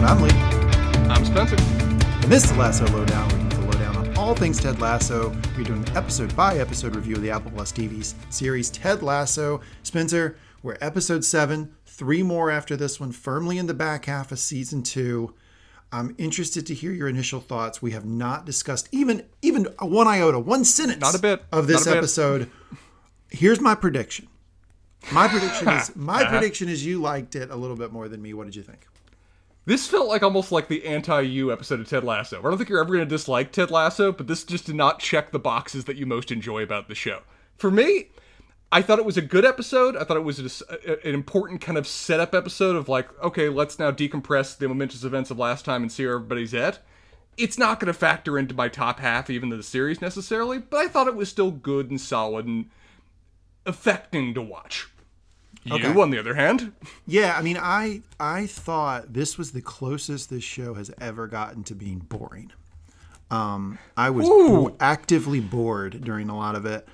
I'm Lee. I'm Spencer. And this is the Lasso Lowdown. We're doing the lowdown on all things Ted Lasso. We're doing an episode-by-episode review of the Apple Plus TV series Ted Lasso. Spencer, we're episode 7, 3 more after this one, firmly in the back half of season 2. I'm interested to hear your initial thoughts. We have not discussed even one iota, one sentence Not a bit. of this episode. Here's my prediction. My prediction is you liked it a little bit more than me. What did you think? This felt like almost like the anti-you episode of Ted Lasso. I don't think you're ever going to dislike Ted Lasso, but this just did not check the boxes that you most enjoy about the show. For me, I thought it was a good episode. I thought it was an important kind of setup episode of like, okay, let's now decompress the momentous events of last time and see where everybody's at. It's not going to factor into my top half even of the series necessarily, but I thought it was still good and solid and affecting to watch. Okay. You, on the other hand? Yeah, I mean, I thought this was the closest this show has ever gotten to being boring. I was actively bored during a lot of it.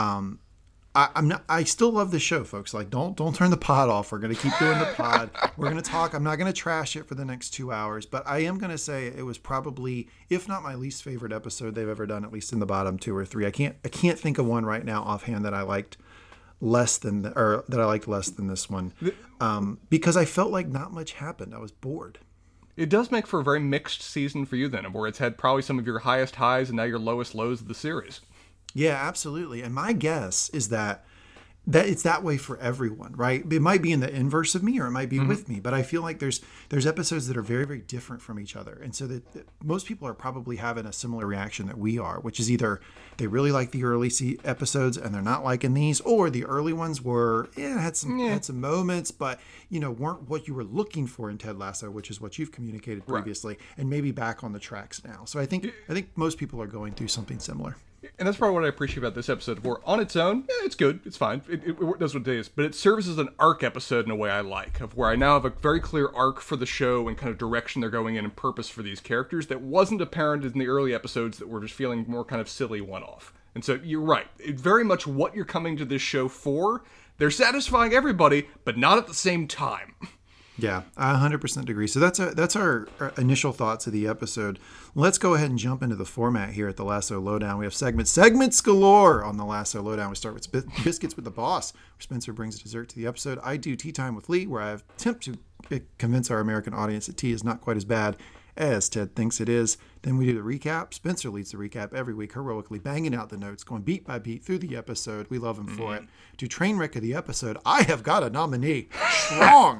I still love the show, folks. Like, don't turn the pod off. We're going to keep doing the pod. We're going to talk. I'm not going to trash it for the next 2 hours, but I am going to say it was probably, if not my least favorite episode they've ever done, at least in the bottom 2 or 3. I can't think of one right now offhand that I liked less than this one, because I felt like not much happened. I was bored. It does make for a very mixed season for you then, where it's had probably some of your highest highs and now your lowest lows of the series. Yeah, absolutely. And my guess is that it's that way for everyone, right? It might be in the inverse of me or it might be with me, but I feel like there's episodes that are very, very different from each other. And so that most people are probably having a similar reaction that we are, which is either they really like the early episodes and they're not liking these, or the early ones were, had some moments, but weren't what you were looking for in Ted Lasso, which is what you've communicated previously, and maybe back on the tracks now. So I think most people are going through something similar. And that's probably what I appreciate about this episode, where on its own, it's good, it's fine, it does what it is, but it serves as an arc episode in a way I like, of where I now have a very clear arc for the show and kind of direction they're going in and purpose for these characters that wasn't apparent in the early episodes that were just feeling more kind of silly one-off. And so you're right, it's very much what you're coming to this show for. They're satisfying everybody, but not at the same time. Yeah, I 100% agree. So that's our initial thoughts of the episode. Let's go ahead and jump into the format here at the Lasso Lowdown. We have segments galore on the Lasso Lowdown. We start with Biscuits with the Boss, where Spencer brings a dessert to the episode. I do Tea Time with Lee, where I attempt to convince our American audience that tea is not quite as bad as Ted thinks it is. Then we do the recap. Spencer leads the recap every week, heroically banging out the notes, going beat by beat through the episode. We love him for it. To train wreck of the episode, I have got a nominee. Strong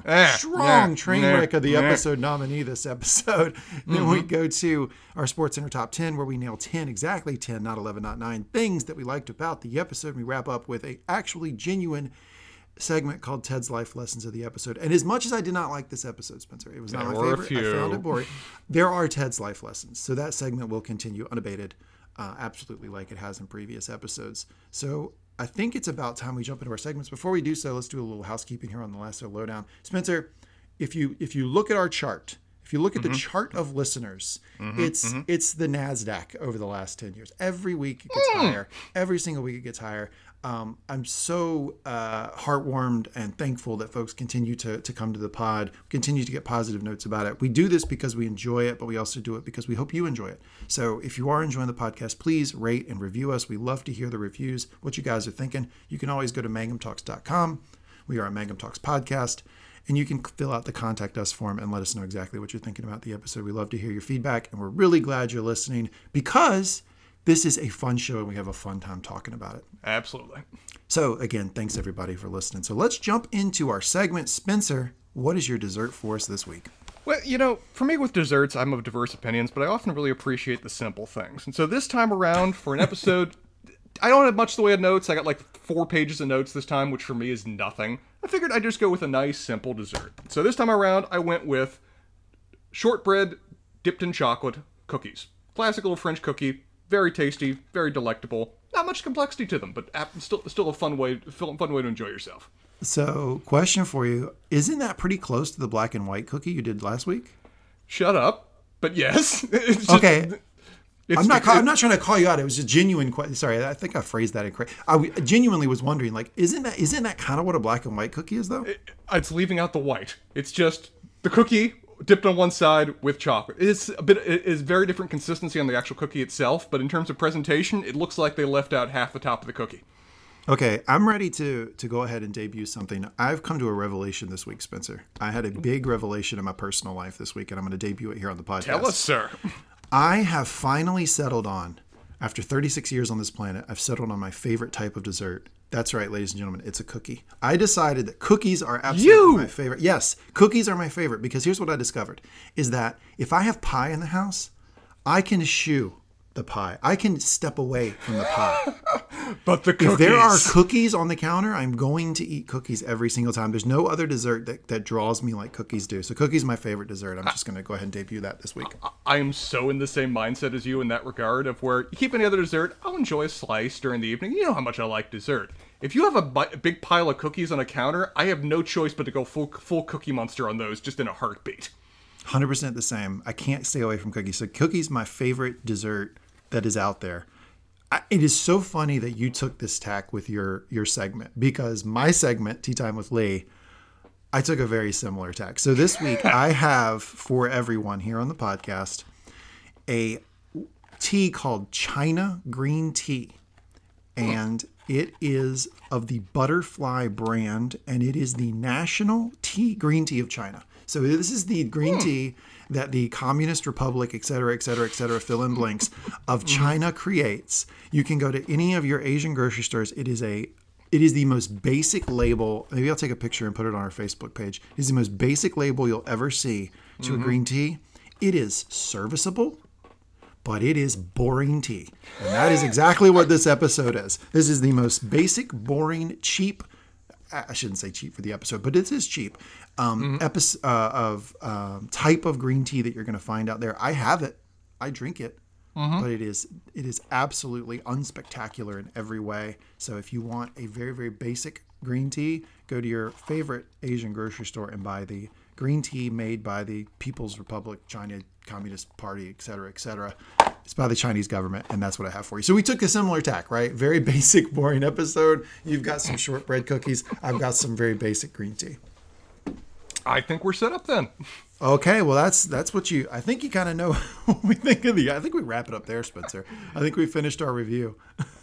train wreck of the episode nominee this episode. Then we go to our Sports Center Top 10, where we nail 10, exactly 10, not 11, not 9, things that we liked about the episode. We wrap up with a actually genuine segment called Ted's Life Lessons of the episode. And as much as I did not like this episode, Spencer, it was not my favorite. I found it boring. There are Ted's life lessons. So that segment will continue unabated, absolutely like it has in previous episodes. So I think it's about time we jump into our segments. Before we do so, let's do a little housekeeping here on the Lasso Lowdown. Spencer, if you look at our chart, if you look at the chart of listeners, it's the NASDAQ over the last 10 years. Every week it gets higher. Every single week it gets higher. I'm so heartwarmed and thankful that folks continue to come to the pod, continue to get positive notes about it. We do this because we enjoy it, but we also do it because we hope you enjoy it. So if you are enjoying the podcast, please rate and review us. We love to hear the reviews, what you guys are thinking. You can always go to mangumtalks.com. We are a Mangum Talks podcast. And you can fill out the Contact Us form and let us know exactly what you're thinking about the episode. We love to hear your feedback, and we're really glad you're listening because this is a fun show and we have a fun time talking about it. Absolutely. So again, thanks everybody for listening. So let's jump into our segment. Spencer, what is your dessert for us this week? Well, for me with desserts, I'm of diverse opinions, but I often really appreciate the simple things. And so this time around, for an episode, I don't have much in the way of notes. I got like 4 pages of notes this time, which for me is nothing. I figured I'd just go with a nice, simple dessert. So this time around, I went with shortbread dipped in chocolate cookies. Classic little French cookie. Very tasty, very delectable. Not much complexity to them, but still a fun way to enjoy yourself. So, question for you. Isn't that pretty close to the black and white cookie you did last week? Shut up. But yes. Okay. I'm not trying to call you out. It was a genuine question. Sorry, I think I phrased that incorrect. I genuinely was wondering, like, isn't that kind of what a black and white cookie is, though? It's leaving out the white. It's just the cookie dipped on one side with chocolate. It is very different consistency on the actual cookie itself, but in terms of presentation, it looks like they left out half the top of the cookie. Okay, I'm ready to go ahead and debut something. I've come to a revelation this week, Spencer. I had a big revelation in my personal life this week, and I'm going to debut it here on the podcast. Tell us, sir. I have finally settled on, after 36 years on this planet, I've settled on my favorite type of dessert. That's right, ladies and gentlemen, it's a cookie. I decided that cookies are absolutely my favorite. Yes, cookies are my favorite because here's what I discovered, is that if I have pie in the house, I can eschew the pie. I can step away from the pie. But the cookies. If there are cookies on the counter, I'm going to eat cookies every single time. There's no other dessert that draws me like cookies do. So cookies are my favorite dessert. I'm just going to go ahead and debut that this week. I am so in the same mindset as you in that regard of where you keep any other dessert, I'll enjoy a slice during the evening. You know how much I like dessert. If you have a big pile of cookies on a counter, I have no choice but to go full Cookie Monster on those just in a heartbeat. 100% the same. I can't stay away from cookies. So cookies, my favorite dessert that is out there. It is so funny that you took this tack with your segment, because my segment, Tea Time with Lee, I took a very similar tack. So this week I have for everyone here on the podcast a tea called China Green Tea. And it is of the Butterfly brand, and it is the national green tea of China. So this is the green tea that the Communist Republic, et cetera, fill in blanks, of China creates. You can go to any of your Asian grocery stores. It is the most basic label. Maybe I'll take a picture and put it on our Facebook page. It is the most basic label you'll ever see to a green tea. It is serviceable, but it is boring tea. And that is exactly what this episode is. This is the most basic, boring, cheap, I shouldn't say cheap for the episode, but it is cheap, type of green tea that you're going to find out there. I have it. I drink it. But it is absolutely unspectacular in every way. So if you want a very, very basic green tea, go to your favorite Asian grocery store and buy the green tea made by the People's Republic, China Communist Party, et cetera, et cetera. It's by the Chinese government, and that's what I have for you. So we took a similar tack, right? Very basic, boring episode. You've got some shortbread cookies. I've got some very basic green tea. I think we're set up then. Okay, well that's what I think you kind of know what we think of I think we wrap it up there, Spencer. I think we finished our review.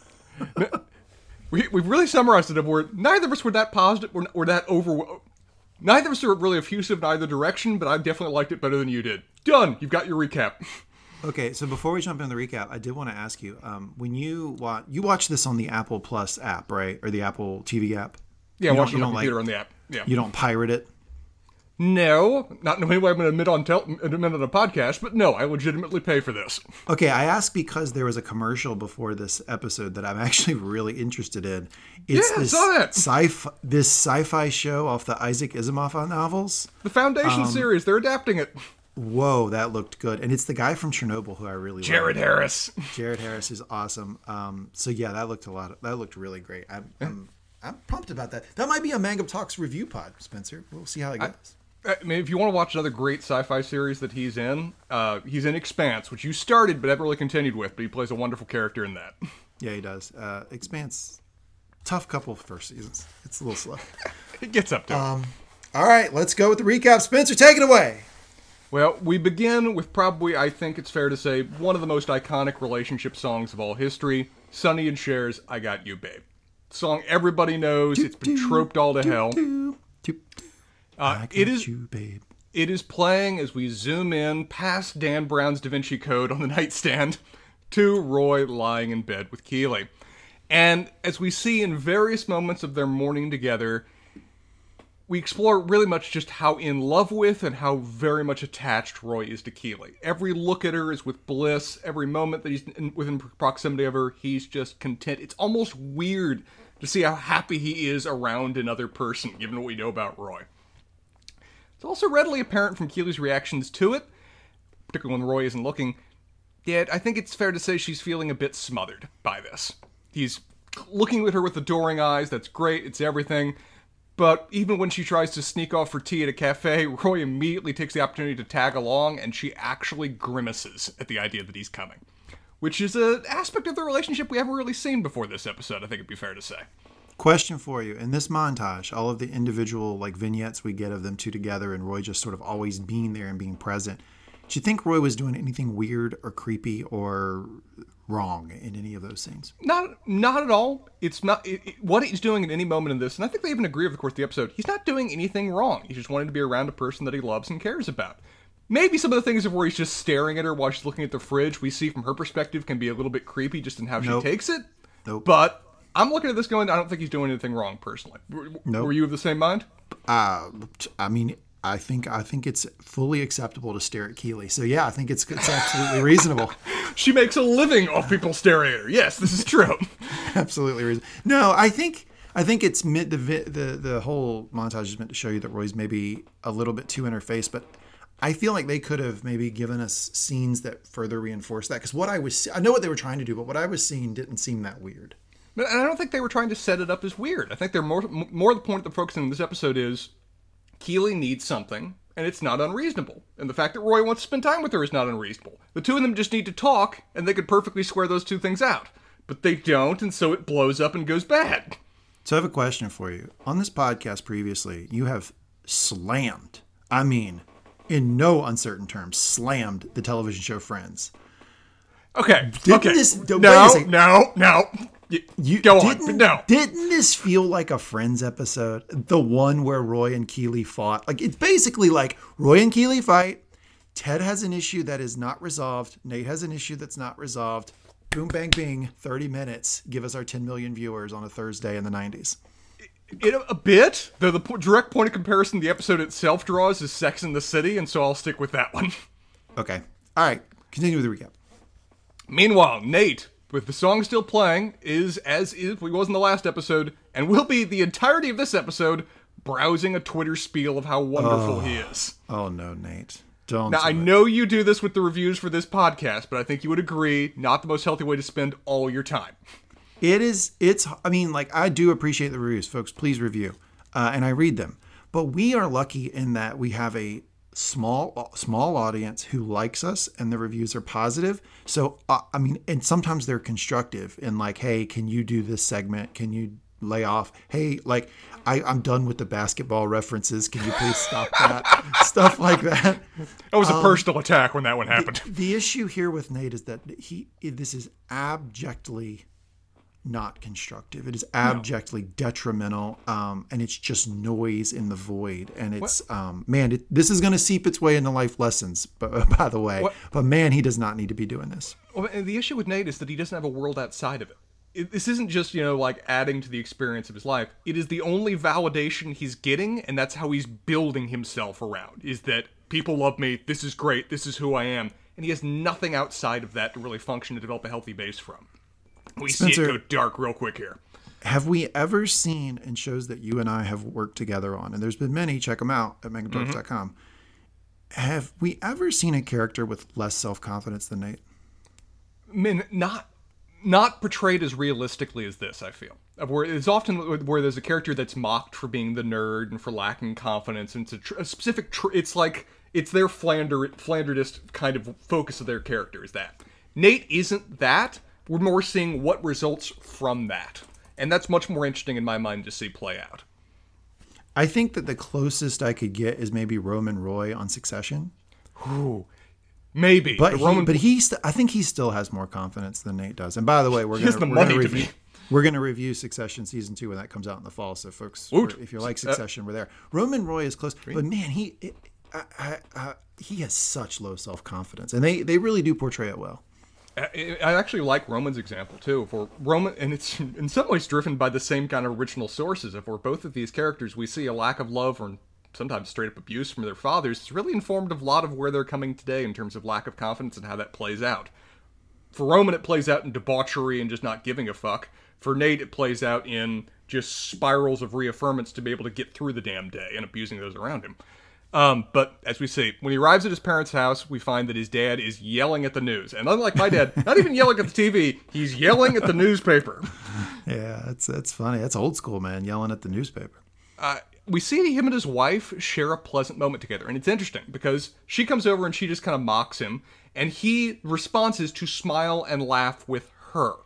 We've really summarized it. Where neither of us were that positive or that over. Neither of us are really effusive in either direction, but I definitely liked it better than you did. Done. You've got your recap. Okay, so before we jump into the recap, I did want to ask you, when you watch this on the Apple Plus app, right, or the Apple TV app? Yeah, watch it on the computer on the app. Yeah. You don't pirate it? No, not in any way I'm going to admit on a podcast, but no, I legitimately pay for this. Okay, I asked because there was a commercial before this episode that I'm actually really interested in. It's I saw that. This sci-fi show off the Isaac Asimov novels. The Foundation series, they're adapting it. Whoa, that looked good. And it's the guy from Chernobyl who I really Jared like. Harris. Jared Harris is awesome. So yeah, that looked really great. I'm pumped about that. That might be a Mangum Talks review pod, Spencer. We'll see how it goes. I mean, if you want to watch another great sci-fi series that he's in Expanse, which you started but haven't really continued with, but he plays a wonderful character in that. Yeah, he does. Expanse, tough couple of first seasons. It's a little slow. It gets up to it. All right, let's go with the recap. Spencer, take it away. Well, we begin with probably, I think it's fair to say, one of the most iconic relationship songs of all history, Sonny and Cher's I Got You, Babe. Song everybody knows. It's been troped all to hell. It is playing as we zoom in past Dan Brown's Da Vinci Code on the nightstand to Roy lying in bed with Keeley. And as we see in various moments of their morning together, we explore really much just how in love with and how very much attached Roy is to Keeley. Every look at her is with bliss. Every moment that he's within proximity of her, he's just content. It's almost weird to see how happy he is around another person, given what we know about Roy. It's also readily apparent from Keeley's reactions to it, particularly when Roy isn't looking, that I think it's fair to say she's feeling a bit smothered by this. He's looking at her with adoring eyes, that's great, it's everything, but even when she tries to sneak off for tea at a cafe, Roy immediately takes the opportunity to tag along, and she actually grimaces at the idea that he's coming. Which is an aspect of the relationship we haven't really seen before this episode, I think it'd be fair to say. Question for you. In this montage, all of the individual like vignettes we get of them two together and Roy just sort of always being there and being present. Do you think Roy was doing anything weird or creepy or wrong in any of those scenes? Not at all. It's not what he's doing at any moment in this, and I think they even agree over the course of the episode. He's not doing anything wrong. He's just wanting to be around a person that he loves and cares about. Maybe some of the things of where he's just staring at her while she's looking at the fridge, we see from her perspective can be a little bit creepy just in how she takes it. Nope. But I'm looking at this going, I don't think he's doing anything wrong personally. Nope. Were you of the same mind? I mean, I think it's fully acceptable to stare at Keeley. So yeah, I think it's absolutely reasonable. She makes a living off people staring at her. Yes, this is true. Absolutely reasonable. No, I think it's meant the whole montage is meant to show you that Roy's maybe a little bit too in her face, but I feel like they could have maybe given us scenes that further reinforce that. Because I know what they were trying to do, but what I was seeing didn't seem that weird. But I don't think they were trying to set it up as weird. I think they're more the point they're focusing on this episode is Keeley needs something, and it's not unreasonable. And the fact that Roy wants to spend time with her is not unreasonable. The two of them just need to talk, and they could perfectly square those two things out. But they don't, and so it blows up and goes bad. So I have a question for you. On this podcast previously, you have slammed, I mean, in no uncertain terms, slammed the television show Friends. Okay. No. Go on. No. Didn't this feel like a Friends episode? The one where Roy and Keeley fought? Like, it's basically like Roy and Keeley fight. Ted has an issue that is not resolved. Nate has an issue that's not resolved. Boom, bang, bing. 30 minutes. Give us our 10 million viewers on a Thursday in the 90s. A bit. The direct point of comparison the episode itself draws is Sex and the City, and so I'll stick with that one. Okay. All right. Continue with the recap. Meanwhile, Nate, with the song still playing, is as he was in the last episode, and will be the entirety of this episode, browsing a Twitter spiel of how wonderful he is. Oh, no, Nate. Don't. Now, I know you do this with the reviews for this podcast, but I think you would agree, not the most healthy way to spend all your time. I do appreciate the reviews, folks. Please review. And I read them. But we are lucky in that we have a small audience who likes us and the reviews are positive. So, and sometimes they're constructive in like, hey, can you do this segment? Can you lay off? Hey, like, I'm done with the basketball references. Can you please stop that? Stuff like that. It was a personal attack when that one happened. The issue here with Nate is that this is abjectly not constructive. It is abjectly detrimental, and it's just noise in the void. And it's this is going to seep its way into life lessons. By the way, but man, he does not need to be doing this. Well, and the issue with Nate is that he doesn't have a world outside of it. This isn't just like adding to the experience of his life. It is the only validation he's getting, and that's how he's building himself around. Is that people love me? This is great. This is who I am, and he has nothing outside of that to really function to develop a healthy base from. We Spencer, see it go dark real quick here. Have we ever seen in shows that you and I have worked together on, and there's been many, check them out at megadarks.com, have we ever seen a character with less self-confidence than Nate? I mean, not portrayed as realistically as this, I feel. Where it's often where there's a character that's mocked for being the nerd and for lacking confidence, and it's a specific... it's like, it's their Flanderist kind of focus of their character is that. Nate isn't that. We're more seeing what results from that. And that's much more interesting in my mind to see play out. I think that the closest I could get is maybe Roman Roy on Succession. Ooh, maybe. But I think he still has more confidence than Nate does. And by the way, we're going to review Succession season 2 when that comes out in the fall. So folks, if you like Succession, we're there. Roman Roy is close, but man, he has such low self-confidence, and they really do portray it well. I actually like Roman's example too. For Roman, and it's in some ways driven by the same kind of original sources. For both of these characters, we see a lack of love or sometimes straight up abuse from their fathers. It's really informed of a lot of where they're coming today in terms of lack of confidence and how that plays out. For Roman, it plays out in debauchery and just not giving a fuck. For Nate, it plays out in just spirals of reaffirmance to be able to get through the damn day and abusing those around him. But as we see, when he arrives at his parents' house, we find that his dad is yelling at the news. And unlike my dad, not even yelling at the TV, he's yelling at the newspaper. Yeah, that's funny. That's old school, man, yelling at the newspaper. We see him and his wife share a pleasant moment together. And it's interesting because she comes over and she just kind of mocks him. And he responds to smile and laugh with her.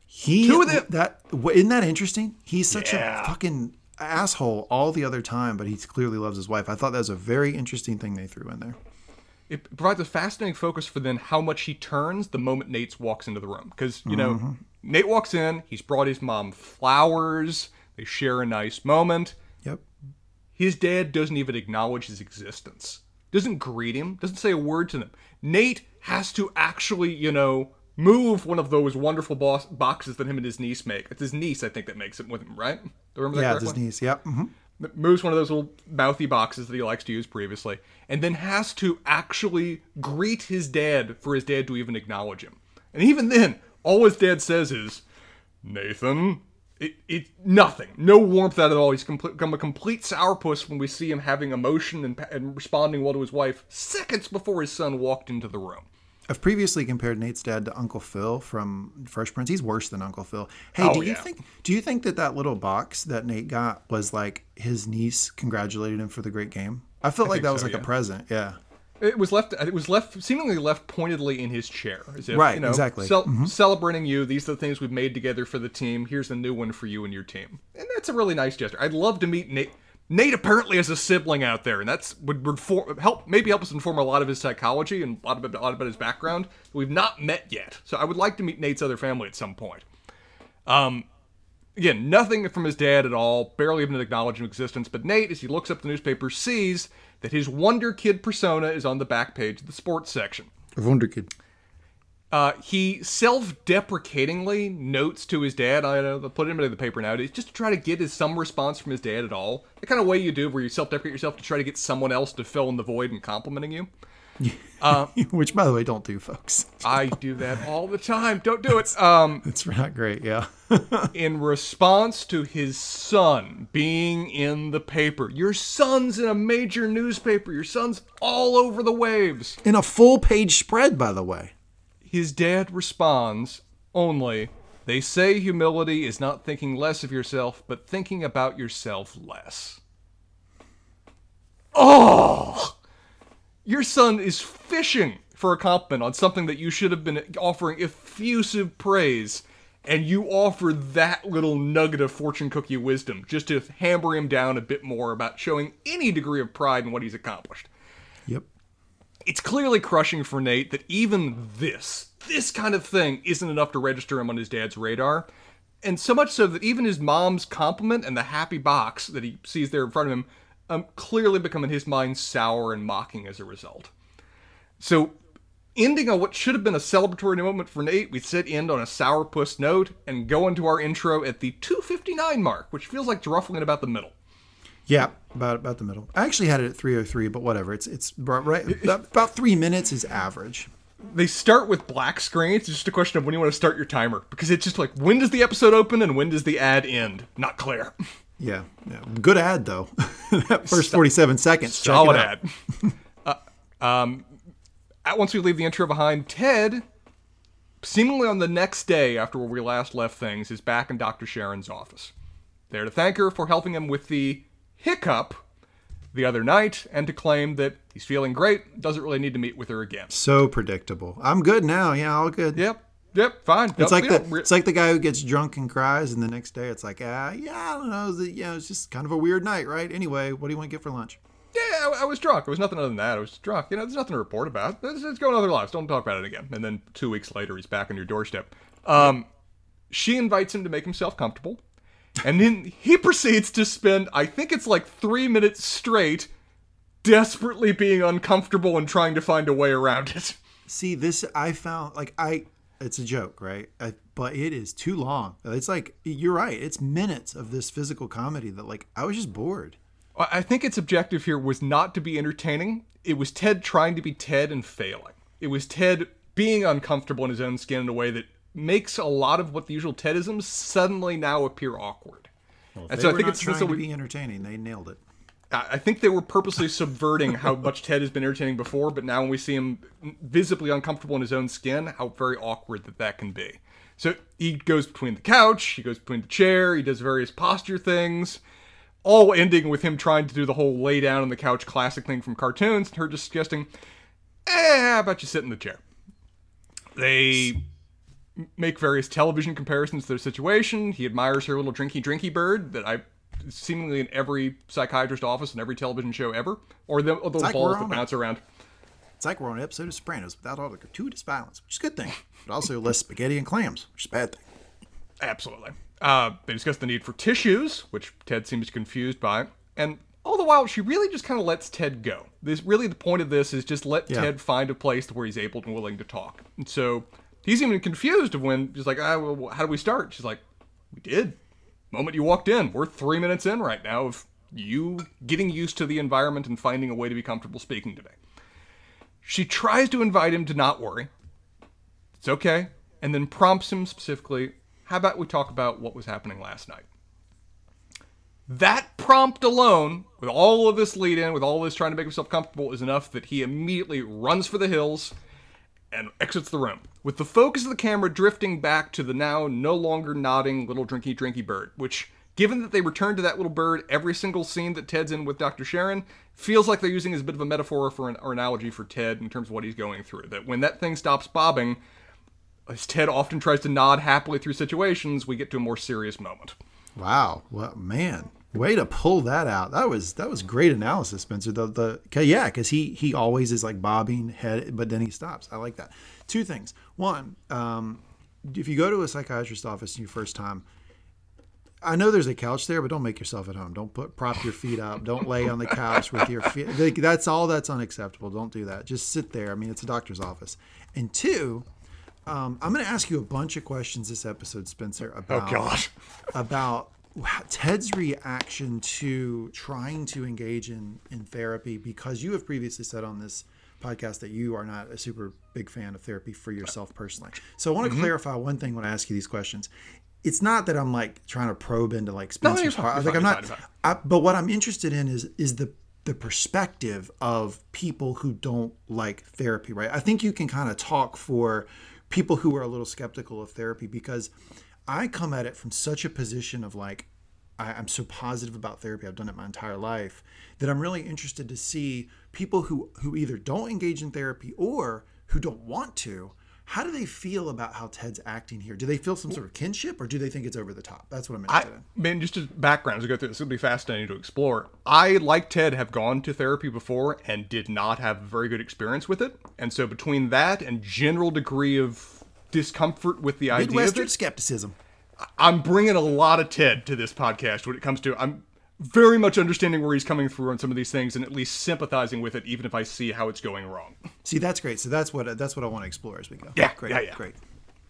Two of them. Isn't that interesting? He's such Yeah. a fucking asshole all the other time, but he clearly loves his wife. I thought that was a very interesting thing they threw in there. It provides a fascinating focus for then how much he turns the moment Nate walks into the room. Because, you know, Nate walks in, he's brought his mom flowers, they share a nice moment. Yep. His dad doesn't even acknowledge his existence. Doesn't greet him, doesn't say a word to them. Nate has to actually, you know, move one of those wonderful boxes that him and his niece make. It's his niece, I think, that makes it with him, right? Do I remember that Yeah, it's correctly? his niece. Yep. Mm-hmm. Moves one of those little mouthy boxes that he likes to use previously, and then has to actually greet his dad for his dad to even acknowledge him. And even then, all his dad says is, Nathan. Nothing. No warmth at all. He's become a complete sourpuss when we see him having emotion and responding well to his wife seconds before his son walked into the room. I've previously compared Nate's dad to Uncle Phil from Fresh Prince. He's worse than Uncle Phil. Hey, do you think that little box that Nate got was like his niece congratulated him for the great game? I felt like that was like a present. Yeah. It was seemingly left pointedly in his chair, as if, right, you know, exactly. Celebrating you. These are the things we've made together for the team. Here's a new one for you and your team, and that's a really nice gesture. I'd love to meet Nate. Nate apparently has a sibling out there, and that's would help us inform a lot of his psychology and a lot about his background that we've not met yet. So I would like to meet Nate's other family at some point. Again, nothing from his dad at all, barely even an acknowledgement of existence. But Nate, as he looks up the newspaper, sees that his Wonder Kid persona is on the back page of the sports section. Wonder Kid. He self-deprecatingly notes to his dad, I'll put him into the paper nowadays, just to try to get some response from his dad at all. The kind of way you do where you self-deprecate yourself to try to get someone else to fill in the void and complimenting you. Which, by the way, don't do, folks. I do that all the time. Don't do it. It's not great, yeah. In response to his son being in the paper. Your son's in a major newspaper. Your son's all over the waves. In a full-page spread, by the way. His dad responds only, they say humility is not thinking less of yourself, but thinking about yourself less. Oh! Your son is fishing for a compliment on something that you should have been offering effusive praise, and you offer that little nugget of fortune cookie wisdom just to hammer him down a bit more about showing any degree of pride in what he's accomplished. Yep. It's clearly crushing for Nate that even this kind of thing isn't enough to register him on his dad's radar. And so much so that even his mom's compliment and the happy box that he sees there in front of him clearly become in his mind sour and mocking as a result. So, ending on what should have been a celebratory moment for Nate, we said end on a sourpuss note and go into our intro at the 2:59 mark, which feels like roughly about the middle. Yeah, about the middle. I actually had it at 3:03, but whatever. It's right about 3 minutes is average. They start with black screens. It's just a question of when you want to start your timer, because it's just like, when does the episode open and when does the ad end? Not clear. Yeah. Good ad though. That first 47 seconds. Solid ad. Once we leave the intro behind, Ted, seemingly on the next day after where we last left things, is back in Dr. Sharon's office. There to thank her for helping him with the hiccup the other night and to claim that he's feeling great, doesn't really need to meet with her again. So predictable. I'm good now. Yeah, all good. Yep, fine. It's like the guy who gets drunk and cries, and the next day it's like, I don't know. It's just kind of a weird night, right? Anyway, what do you want to get for lunch? Yeah, I was drunk. It was nothing other than that. I was drunk. There's nothing to report about. Let's go in other lives. Don't talk about it again. And then 2 weeks later, he's back on your doorstep. She invites him to make himself comfortable. And then he proceeds to spend, I think it's like 3 minutes straight, desperately being uncomfortable and trying to find a way around it. See, this I found, it's a joke, right? But it is too long. It's like, you're right. It's minutes of this physical comedy that, I was just bored. I think its objective here was not to be entertaining. It was Ted trying to be Ted and failing. It was Ted being uncomfortable in his own skin in a way that makes a lot of what the usual Tedisms suddenly now appear awkward. Well, and so I think it's trying to be entertaining. They nailed it. I think they were purposely subverting how much Ted has been entertaining before, but now when we see him visibly uncomfortable in his own skin, how very awkward that can be. So he goes between the couch, he goes between the chair, he does various posture things, all ending with him trying to do the whole lay down on the couch classic thing from cartoons, and her just suggesting, how about you sit in the chair? They make various television comparisons to their situation. He admires her little drinky bird that seemingly in every psychiatrist office and every television show ever, or the balls that bounce around. It's like we're on an episode of Sopranos without all the gratuitous violence, which is a good thing, but also less spaghetti and clams, which is a bad thing. Absolutely. They discuss the need for tissues, which Ted seems confused by, and all the while she really just kind of lets Ted go. The point of this is just let Ted find a place where he's able and willing to talk. And so he's even confused of when she's like, well, how do we start? She's like, we did. Moment you walked in. We're 3 minutes in right now of you getting used to the environment and finding a way to be comfortable speaking today. She tries to invite him to not worry. It's okay. And then prompts him specifically, how about we talk about what was happening last night? That prompt alone, with all of this lead in, with all this trying to make himself comfortable, is enough that he immediately runs for the hills and exits the room, with the focus of the camera drifting back to the now no longer nodding little drinky bird, which, given that they return to that little bird every single scene that Ted's in with Dr. Sharon, feels like they're using as a bit of a metaphor or analogy for Ted in terms of what he's going through. That when that thing stops bobbing, as Ted often tries to nod happily through situations, we get to a more serious moment. Wow. Well, man, way to pull that out. That was great analysis, Spencer. Because he always is like bobbing head, but then he stops. I like that. Two things. One, if you go to a psychiatrist's office in your first time, I know there's a couch there, but don't make yourself at home. Don't prop your feet up. Don't lay on the couch with your feet. That's unacceptable. Don't do that. Just sit there. I mean, it's a doctor's office. And two, I'm going to ask you a bunch of questions this episode, Spencer, about Ted's reaction to trying to engage in therapy, because you have previously said on this podcast that you are not a super big fan of therapy for yourself personally. So I want to clarify one thing when I ask you these questions. It's not that I'm like trying to probe into like Spencer's heart. But what I'm interested in is the perspective of people who don't like therapy, right? I think you can kind of talk for people who are a little skeptical of therapy, because I come at it from such a position of like, I'm so positive about therapy. I've done it my entire life, that I'm really interested to see people who either don't engage in therapy or who don't want to. How do they feel about how Ted's acting here? Do they feel some sort of kinship, or do they think it's over the top? That's what I'm interested in. Man, just as background as we go through this, it'll be fascinating to explore. I, like Ted, have gone to therapy before and did not have a very good experience with it. And so between that and general degree of discomfort with the idea Midwestern of it, skepticism. I'm bringing a lot of Ted to this podcast when it comes to, I'm very much understanding where he's coming through on some of these things and at least sympathizing with it, even if I see how it's going wrong. See, that's great. So that's what I want to explore as we go. Yeah, great, yeah. Great.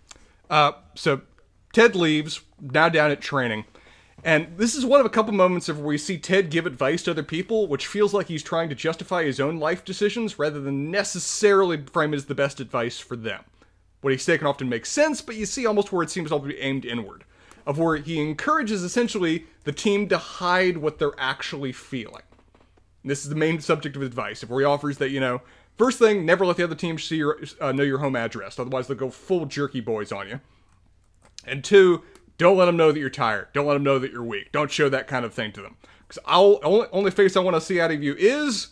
So Ted leaves, now down at training. And this is one of a couple moments of where we see Ted give advice to other people, which feels like he's trying to justify his own life decisions rather than necessarily frame it as the best advice for them. What he's saying often makes sense, but you see almost where it seems all to be aimed inward, of where he encourages essentially the team to hide what they're actually feeling. And this is the main subject of advice, where he offers that, first thing, never let the other team see know your home address, otherwise they'll go full jerky boys on you. And two, don't let them know that you're tired. Don't let them know that you're weak. Don't show that kind of thing to them. Because only face I want to see out of you is...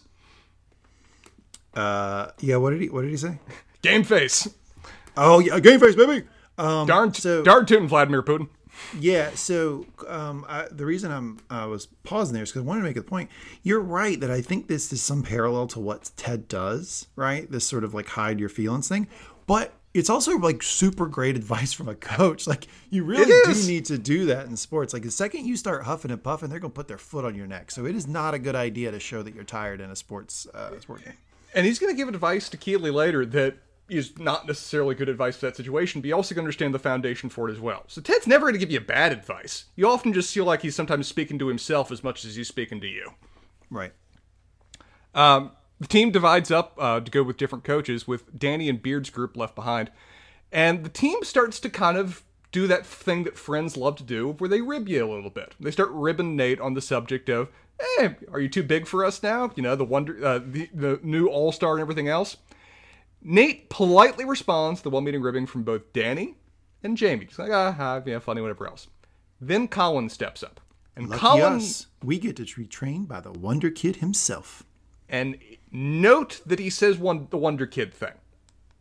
what did he say? Game face. Oh, yeah, game face, baby! Darn tootin', Vladimir Putin. Yeah, so the reason I was pausing there is because I wanted to make a point. You're right that I think this is some parallel to what Ted does, right? This sort of like hide your feelings thing. But it's also like super great advice from a coach. Like you really do need to do that in sports. Like the second you start huffing and puffing, they're going to put their foot on your neck. So it is not a good idea to show that you're tired in a sport game. And he's going to give advice to Keeley later that is not necessarily good advice for that situation, but you also can understand the foundation for it as well. So Ted's never going to give you bad advice. You often just feel like he's sometimes speaking to himself as much as he's speaking to you. Right. The team divides up to go with different coaches, with Danny and Beard's group left behind. And the team starts to kind of do that thing that friends love to do, where they rib you a little bit. They start ribbing Nate on the subject of, hey, are you too big for us now? The new all-star and everything else. Nate politely responds to the one-meeting ribbing from both Danny and Jamie. He's like, funny, whatever else. Then Colin steps up. And Lucky us. We get to be trained by the Wonder Kid himself. And note that he says the Wonder Kid thing.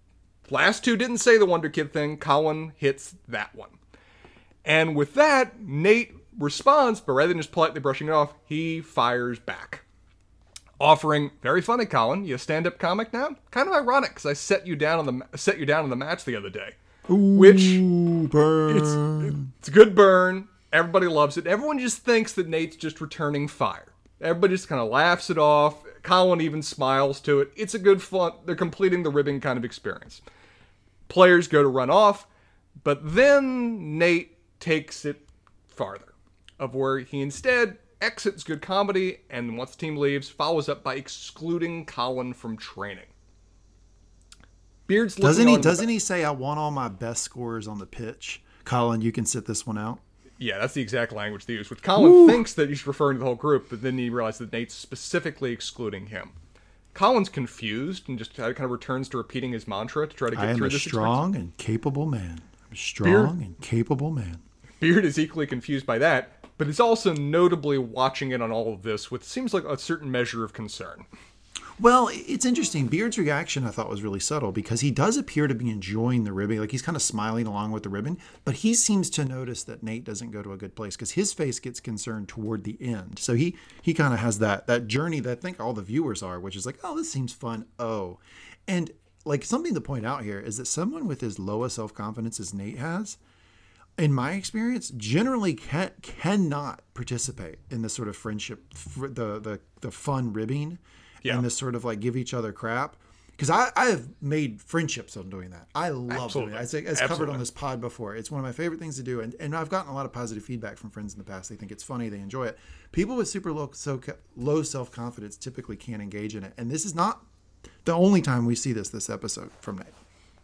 Last two didn't say the Wonder Kid thing. Colin hits that one. And with that, Nate responds, but rather than just politely brushing it off, he fires back. Offering, very funny, Colin, you a stand-up comic now? Kind of ironic, because I set you down on the match the other day. Ooh, Which, burn. it's a good burn. Everybody loves it. Everyone just thinks that Nate's just returning fire. Everybody just kind of laughs it off. Colin even smiles to it. It's a good fun. They're completing the ribbing kind of experience. Players go to run off, but then Nate takes it farther, of where he instead exits good comedy, and once the team leaves, follows up by excluding Colin from training. Beard's doesn't he say, I want all my best scorers on the pitch? Colin, you can sit this one out. Yeah, that's the exact language they use. Which Colin thinks that he's referring to the whole group, but then he realizes that Nate's specifically excluding him. Colin's confused and just kind of returns to repeating his mantra to try to get through this experience. I am a strong and capable man. I'm a strong and capable man. Beard is equally confused by that, but is also notably watching in on all of this with seems like a certain measure of concern. Well, it's interesting. Beard's reaction, I thought, was really subtle because he does appear to be enjoying the ribbing. Like, he's kind of smiling along with the ribbon, but he seems to notice that Nate doesn't go to a good place because his face gets concerned toward the end. So he kind of has that journey that I think all the viewers are, which is like, oh, this seems fun. Oh, and like something to point out here is that someone with as low a self-confidence as Nate has, in my experience, generally cannot participate in this sort of friendship, the fun ribbing. Yeah. And this sort of like give each other crap. Because I have made friendships on doing that. I love doing it. It's covered on this pod before. It's one of my favorite things to do. And I've gotten a lot of positive feedback from friends in the past. They think it's funny. They enjoy it. People with super low self-confidence typically can't engage in it. And this is not the only time we see this episode from Nate.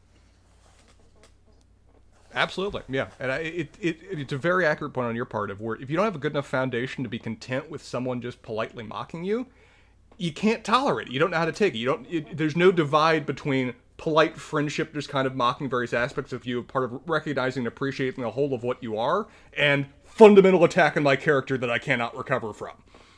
Absolutely, yeah. And it's a very accurate point on your part of where if you don't have a good enough foundation to be content with someone just politely mocking you, you can't tolerate it. You don't know how to take it. There's no divide between polite friendship, just kind of mocking various aspects of you, part of recognizing and appreciating the whole of what you are, and fundamental attack on my character that I cannot recover from.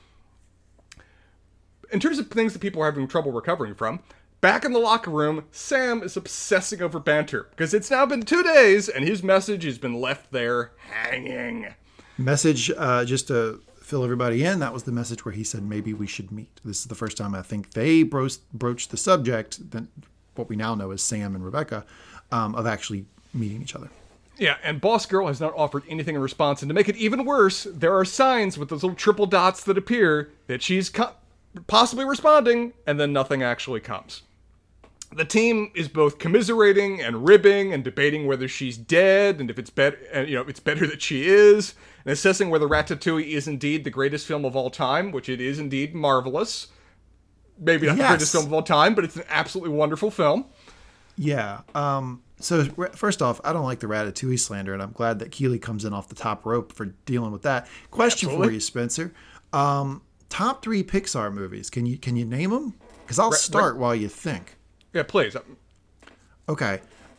In terms of things that people are having trouble recovering from, back in the locker room, Sam is obsessing over banter, because it's now been 2 days, and his message has been left there hanging. Message, just to fill everybody in, that was the message where he said maybe we should meet. This is the first time I think they broached the subject, that what we now know as Sam and Rebecca, of actually meeting each other. Yeah, and Boss Girl has not offered anything in response, and to make it even worse, there are signs with those little triple dots that appear that she's possibly responding, and then nothing actually comes. The team is both commiserating and ribbing and debating whether she's dead and if it's better, it's better that she is, and assessing whether Ratatouille is indeed the greatest film of all time, which it is indeed marvelous. Maybe not the greatest film of all time, but it's an absolutely wonderful film. Yeah. So first off, I don't like the Ratatouille slander, and I'm glad that Keeley comes in off the top rope for dealing with that. Question for you, Spencer: top 3 Pixar movies? Can you name them? Because I'll start while you think. Yeah, please. Okay.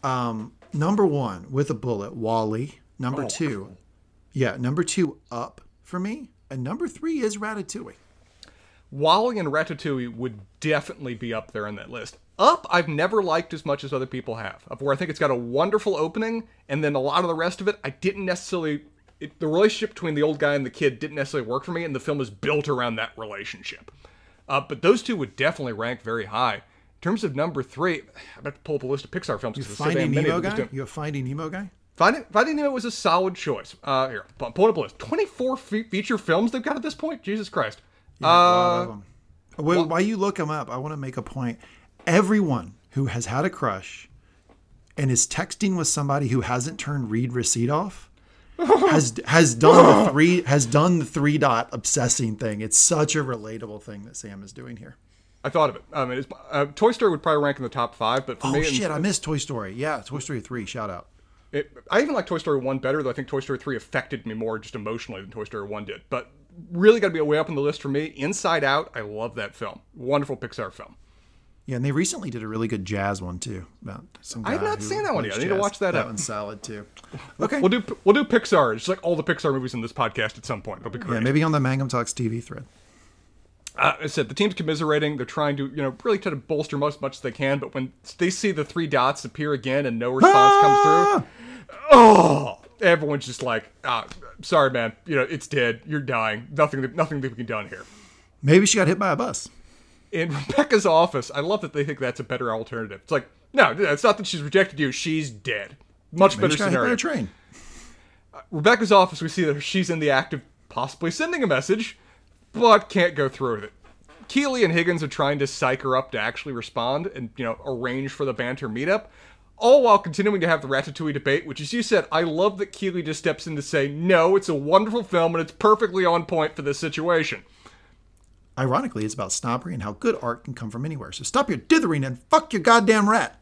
Number 1, with a bullet, WALL-E. Number 2, cool. Number 2, Up for me. And number 3 is Ratatouille. WALL-E and Ratatouille would definitely be up there on that list. Up, I've never liked as much as other people have. Where I think it's got a wonderful opening, and then a lot of the rest of it, I didn't necessarily... the relationship between the old guy and the kid didn't necessarily work for me, and the film is built around that relationship. But those two would definitely rank very high. In terms of number 3, I'm about to pull up a list of Pixar films. You Finding Nemo guy? You a Finding Nemo guy? Finding Nemo was a solid choice. Here, pull up a list. 24 feature films they've got at this point? Jesus Christ. Yeah, a lot of them. While you look them up, I want to make a point. Everyone who has had a crush and is texting with somebody who hasn't turned read receipt off has done the 3-dot obsessing thing. It's such a relatable thing that Sam is doing here. I thought of it. Toy Story would probably rank in the top 5, but for me... Oh, shit, I missed Toy Story. Yeah, Toy Story 3, shout out. I even like Toy Story 1 better, though I think Toy Story 3 affected me more just emotionally than Toy Story 1 did. But really got to be way up on the list for me. Inside Out, I love that film. Wonderful Pixar film. Yeah, and they recently did a really good jazz one, too. About some guy I have not seen that one yet. I need to watch that out. That one's solid, too. Okay. We'll do Pixar, just like all the Pixar movies in this podcast at some point. It'll be great. Yeah, maybe on the Mangum Talks TV thread. I said the team's commiserating. They're trying to, really try to bolster as much as they can. But when they see the 3 dots appear again and no response comes through, everyone's just like, sorry, man. It's dead. You're dying. Nothing that can be done here. Maybe she got hit by a bus. In Rebecca's office, I love that they think that's a better alternative. It's like, no, it's not that she's rejected you. She's dead. Much better scenario. Maybe she got hit by a train. Rebecca's office, we see that she's in the act of possibly sending a message, but can't go through with it. Keeley and Higgins are trying to psych her up to actually respond and, arrange for the banter meetup, all while continuing to have the Ratatouille debate, which, as you said, I love that Keeley just steps in to say, no, it's a wonderful film and it's perfectly on point for this situation. Ironically, it's about snobbery and how good art can come from anywhere. So stop your dithering and fuck your goddamn rat.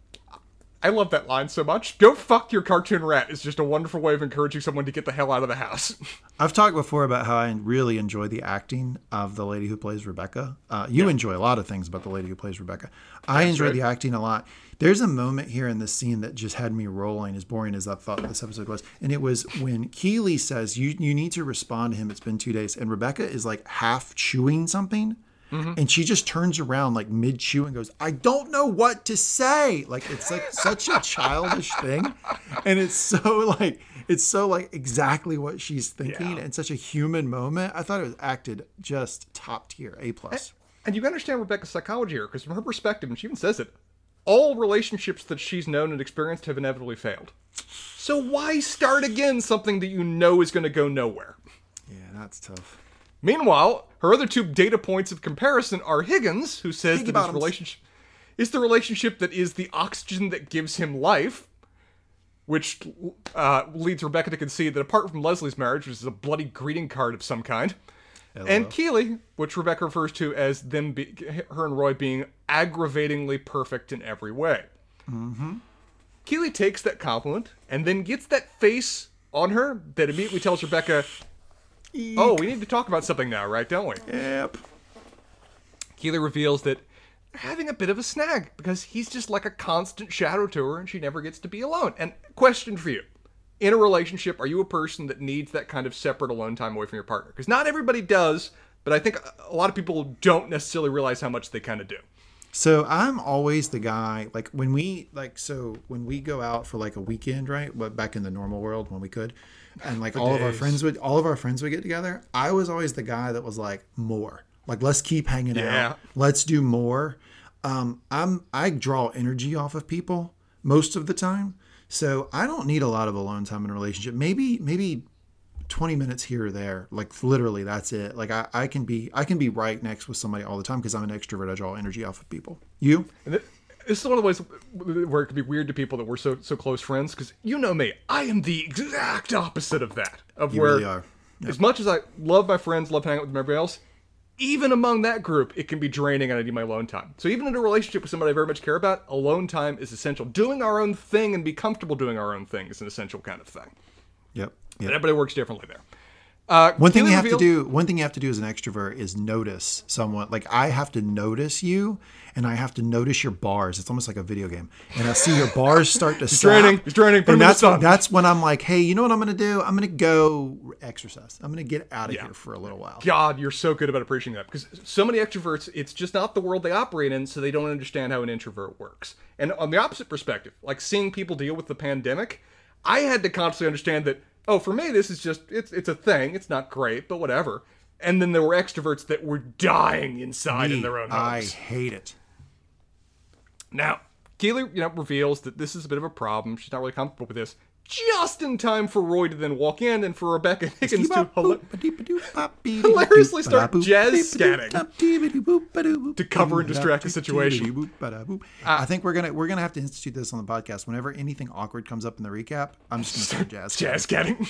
I love that line so much. Go fuck your cartoon rat is just a wonderful way of encouraging someone to get the hell out of the house. I've talked before about how I really enjoy the acting of the lady who plays Rebecca. You enjoy a lot of things about the lady who plays Rebecca. I enjoy the acting a lot. There's a moment here in this scene that just had me rolling, as boring as I thought this episode was. And it was when Keeley says, you need to respond to him. It's been 2 days. And Rebecca is like half chewing something. Mm-hmm. And she just turns around like mid-chew and goes, I don't know what to say. Like, it's like such a childish thing. And it's so like exactly what she's thinking and such a human moment. I thought it was acted just top tier, A+. And you can understand Rebecca's psychology here, because from her perspective, and she even says it, all relationships that she's known and experienced have inevitably failed. So why start again something that you know is going to go nowhere? Yeah, that's tough. Meanwhile, her other 2 data points of comparison are Higgins, who says that his relationship is the relationship that is the oxygen that gives him life, which leads Rebecca to concede that apart from Leslie's marriage, which is a bloody greeting card of some kind, and Keeley, which Rebecca refers to as her and Roy being aggravatingly perfect in every way. Mm-hmm. Keeley takes that compliment and then gets that face on her that immediately tells Rebecca, oh, we need to talk about something now, right, don't we? Yep. Keeley reveals that they're having a bit of a snag because he's just like a constant shadow to her and she never gets to be alone. And question for you. In a relationship, are you a person that needs that kind of separate alone time away from your partner? Because not everybody does, but I think a lot of people don't necessarily realize how much they kind of do. So I'm always the guy, like when we go out for like a weekend, right? But back in the normal world when we could, and like all of our friends would get together. I was always the guy that was like, more, like, let's keep hanging out. Let's do more. I draw energy off of people most of the time. So I don't need a lot of alone time in a relationship. Maybe 20 minutes here or there. Like literally that's it. Like I can be right next with somebody all the time because I'm an extrovert. I draw energy off of people. You? And this is one of the ways where it can be weird to people that we're so close friends, because you know me. I am the exact opposite of that. You really are. Yep. As much as I love my friends, love hanging out with everybody else, even among that group, it can be draining and I need my alone time. So even in a relationship with somebody I very much care about, alone time is essential. Doing our own thing and be comfortable doing our own thing is an essential kind of thing. Yep. And everybody works differently there. One thing you have to do as an extrovert is notice someone. Like I have to notice you, and I have to notice your bars. It's almost like a video game, and I see your bars start to sap. He's draining. And that's when I'm like, hey, you know what I'm going to do? I'm going to go exercise. I'm going to get out of here for a little while. God, you're so good about appreciating that, because so many extroverts, it's just not the world they operate in, so they don't understand how an introvert works. And on the opposite perspective, like seeing people deal with the pandemic, I had to constantly understand that, oh, for me, this is just, it's a thing. It's not great, but whatever. And then there were extroverts that were dying inside in their own homes. I hate it. Now, Keeley, reveals that this is a bit of a problem. She's not really comfortable with this. Just in time for Roy to then walk in and for Rebecca Higgins to hilariously start jazz scatting to cover and distract the situation. I think we're gonna have to institute this on the podcast. Whenever anything awkward comes up in the recap, I'm just gonna start jazz scatting.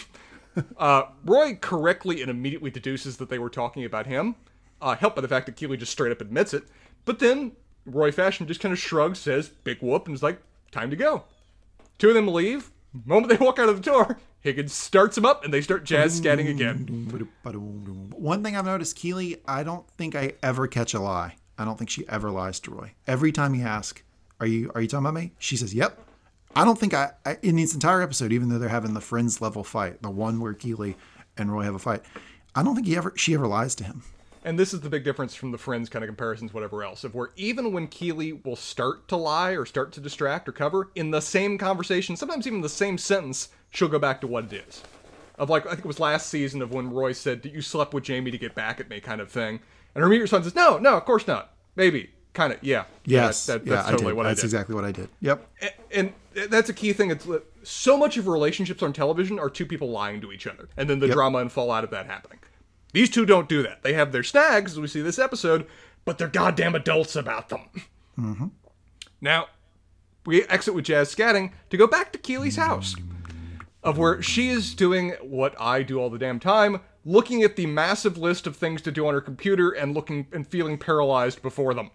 Roy correctly and immediately deduces that they were talking about him, helped by the fact that Keeley just straight up admits it. But then Roy fashion just kind of shrugs, says big whoop, and is like, time to go. Two of them leave. The moment they walk out of the door, Higgins starts them up and they start jazz scatting again. One thing I've noticed, Keeley, I don't think I ever catch a lie. I don't think she ever lies to Roy. Every time he asks, are you talking about me? She says, yep. I don't think I in this entire episode, even though they're having the Friends level fight, the one where Keeley and Roy have a fight, I don't think she ever lies to him. And this is the big difference from the Friends kind of comparisons, whatever else, of where even when Keely will start to lie or start to distract or cover, in the same conversation, sometimes even the same sentence, she'll go back to what it is. Of like, I think it was last season of when Roy said, you slept with Jamie to get back at me kind of thing. And her immediate response is, no, of course not. Maybe. Kind of, yeah. Yes. That's totally what I did. That's exactly what I did. Yep. And that's a key thing. It's so much of relationships on television are two people lying to each other. And then the drama and fallout of that happening. These two don't do that. They have their snags, as we see this episode, but they're goddamn adults about them. Mm-hmm. Now, we exit with Jazz scatting to go back to Keely's house, of where she is doing what I do all the damn time, looking at the massive list of things to do on her computer and looking and feeling paralyzed before them.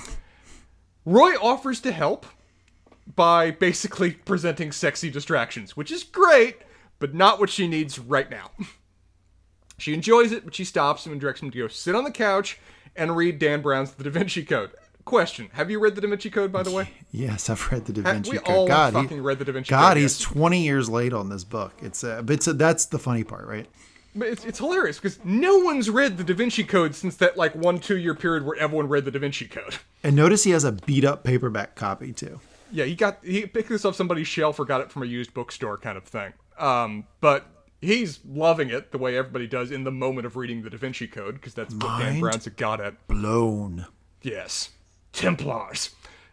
Roy offers to help by basically presenting sexy distractions, which is great, but not what she needs right now. She enjoys it, but she stops him and directs him to go sit on the couch and read Dan Brown's The Da Vinci Code. Question: have you read The Da Vinci Code, by the way? Yes, I've read The Da Vinci we Code. all God, fucking read The Da Vinci Code. God, he's 20 years late on this book. That's the funny part, right? But it's hilarious because no one's read The Da Vinci Code since that 1-2 year period where everyone read The Da Vinci Code. And notice he has a beat up paperback copy too. Yeah, he picked this off somebody's shelf or got it from a used bookstore kind of thing. But he's loving it the way everybody does in the moment of reading The Da Vinci Code, because that's what Dan Brown's a god at. Blown. Yes. Templars.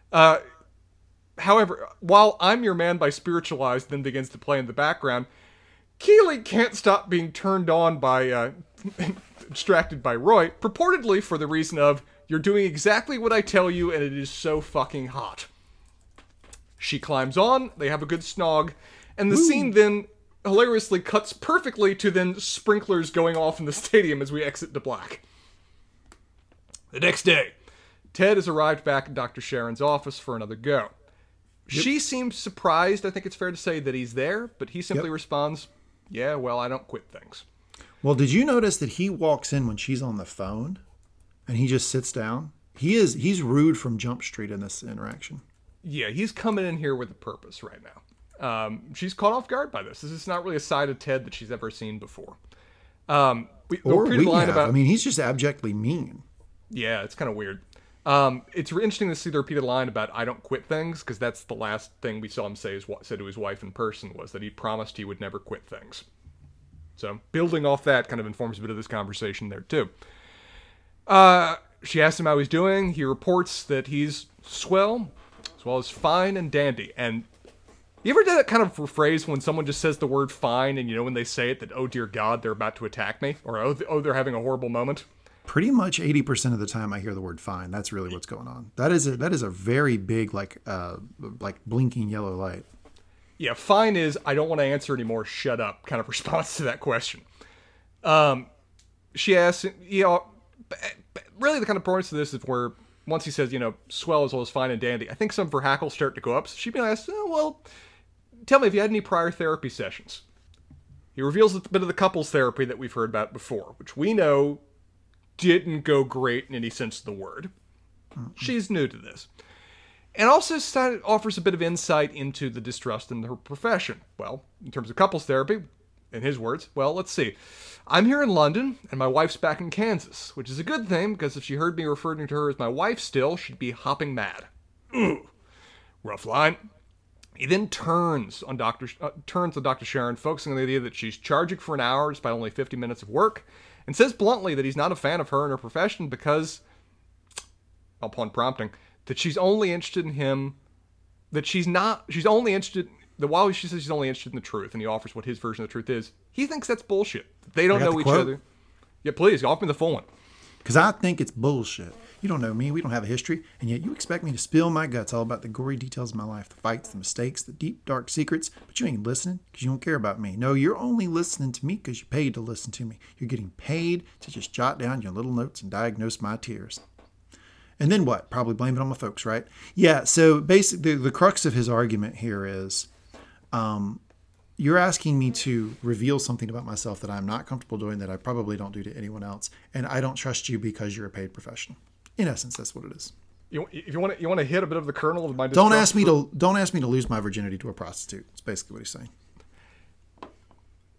However, while I'm Your Man by Spiritualized then begins to play in the background, Keely can't stop being turned on by, distracted by Roy, purportedly for the reason of, you're doing exactly what I tell you and it is so fucking hot. She climbs on, they have a good snog, and the scene then hilariously cuts perfectly to then sprinklers going off in the stadium as we exit to black. The next day, Ted has arrived back in Dr. Sharon's office for another go. Yep. She seems surprised, I think it's fair to say, that he's there, but he simply responds, yeah, well, I don't quit things. Well, did you notice that he walks in when she's on the phone and he just sits down? He's rude from Jump Street in this interaction. Yeah, he's coming in here with a purpose right now. She's caught off guard by this. This is not really a side of Ted that she's ever seen before. He's just abjectly mean. Yeah, it's kind of weird. It's interesting to see the repeated line about I don't quit things, because that's the last thing we saw him say said to his wife in person, was that he promised he would never quit things. So building off that kind of informs a bit of this conversation there too. She asks him how he's doing. He reports that he's swell, as well as fine and dandy. And you ever did that kind of phrase when someone just says the word fine and you know when they say it that, oh dear God, they're about to attack me? Or oh they're having a horrible moment? Pretty much 80% of the time I hear the word fine. That's really what's going on. That is a very big, like blinking yellow light. Yeah, fine is, I don't want to answer anymore, shut up, kind of response to that question. She asks, really the kind of points to this is where once he says, swell as well as fine and dandy, I think some of her hackles start to go up. So she asks, tell me if you had any prior therapy sessions. He reveals a bit of the couples therapy that we've heard about before, which we know didn't go great in any sense of the word. She's new to this. And also offers a bit of insight into the distrust in her profession. Well, in terms of couples therapy, in his words, let's see. I'm here in London, and my wife's back in Kansas, which is a good thing, because if she heard me referring to her as my wife still, she'd be hopping mad. Ooh. Rough line. He then turns on Dr. Sharon, focusing on the idea that she's charging for an hour despite only 50 minutes of work, and says bluntly that he's not a fan of her and her profession because, upon prompting, that she's only interested in him, that while she says she's only interested in the truth, and he offers what his version of the truth is, he thinks that's bullshit. They don't know each other. Yeah, please, offer me the full one. Because I think it's bullshit. You don't know me, we don't have a history, and yet you expect me to spill my guts all about the gory details of my life, the fights, the mistakes, the deep, dark secrets, but you ain't listening because you don't care about me. No, you're only listening to me because you paid to listen to me. You're getting paid to just jot down your little notes and diagnose my tears. And then what? Probably blame it on my folks, right? Yeah, so basically the crux of his argument here is you're asking me to reveal something about myself that I'm not comfortable doing, that I probably don't do to anyone else, and I don't trust you because you're a paid professional. In essence, that's what it is. If you want to hit a bit of the kernel of my don't ask me to lose my virginity to a prostitute. It's basically what he's saying.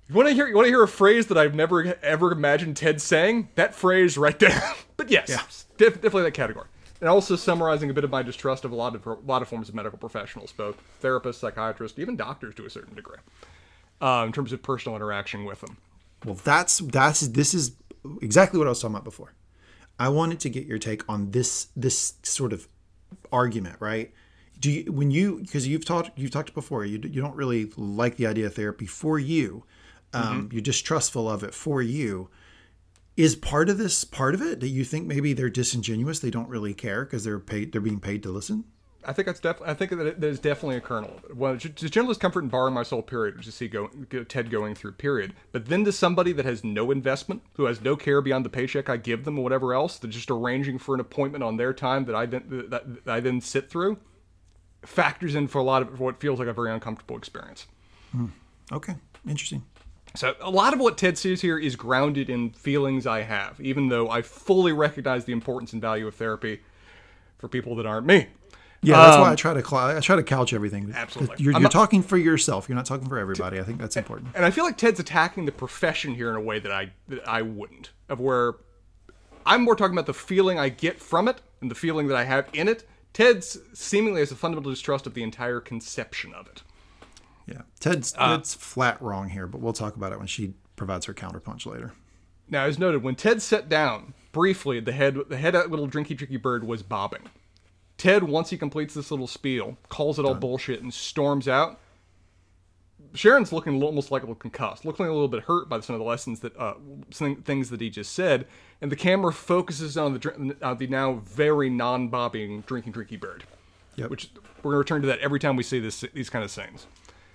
You want to hear a phrase that I've never ever imagined Ted saying? That phrase right there. But yes, definitely that category. And also summarizing a bit of my distrust of a lot of forms of medical professionals, both therapists, psychiatrists, even doctors to a certain degree, in terms of personal interaction with them. Well, this is exactly what I was talking about before. I wanted to get your take on this sort of argument, right? Because you've talked before, you don't really like the idea of therapy for you. You're distrustful of it for you. Is part of it that you think maybe they're disingenuous? They don't really care because they're being paid to listen. I think that there's definitely a kernel of it. Well, to journalist comfort and borrow my soul, period, which is see Ted going through, period. But then to somebody that has no investment, who has no care beyond the paycheck I give them or whatever else, they're just arranging for an appointment on their time that I then sit through, factors in for a lot of what feels like a very uncomfortable experience. Okay, interesting. So a lot of what Ted sees here is grounded in feelings I have, even though I fully recognize the importance and value of therapy for people that aren't me. Yeah, that's why I try to couch everything. Absolutely. You're talking for yourself. You're not talking for everybody. I think that's important. And I feel like Ted's attacking the profession here in a way that I wouldn't. Of where I'm more talking about the feeling I get from it and the feeling that I have in it. Ted's seemingly has a fundamental distrust of the entire conception of it. Yeah, Ted's flat wrong here, but we'll talk about it when she provides her counterpunch later. Now, as noted, when Ted sat down, briefly, the head little drinky bird was bobbing. Ted, once he completes this little spiel, calls it all bullshit and storms out. Sharon's looking almost like a little concussed, looking a little bit hurt by some of the lessons things that he just said, and the camera focuses on the now very non-bobbing drinky bird. Yep. Which we're going to return to that every time we see these kind of scenes.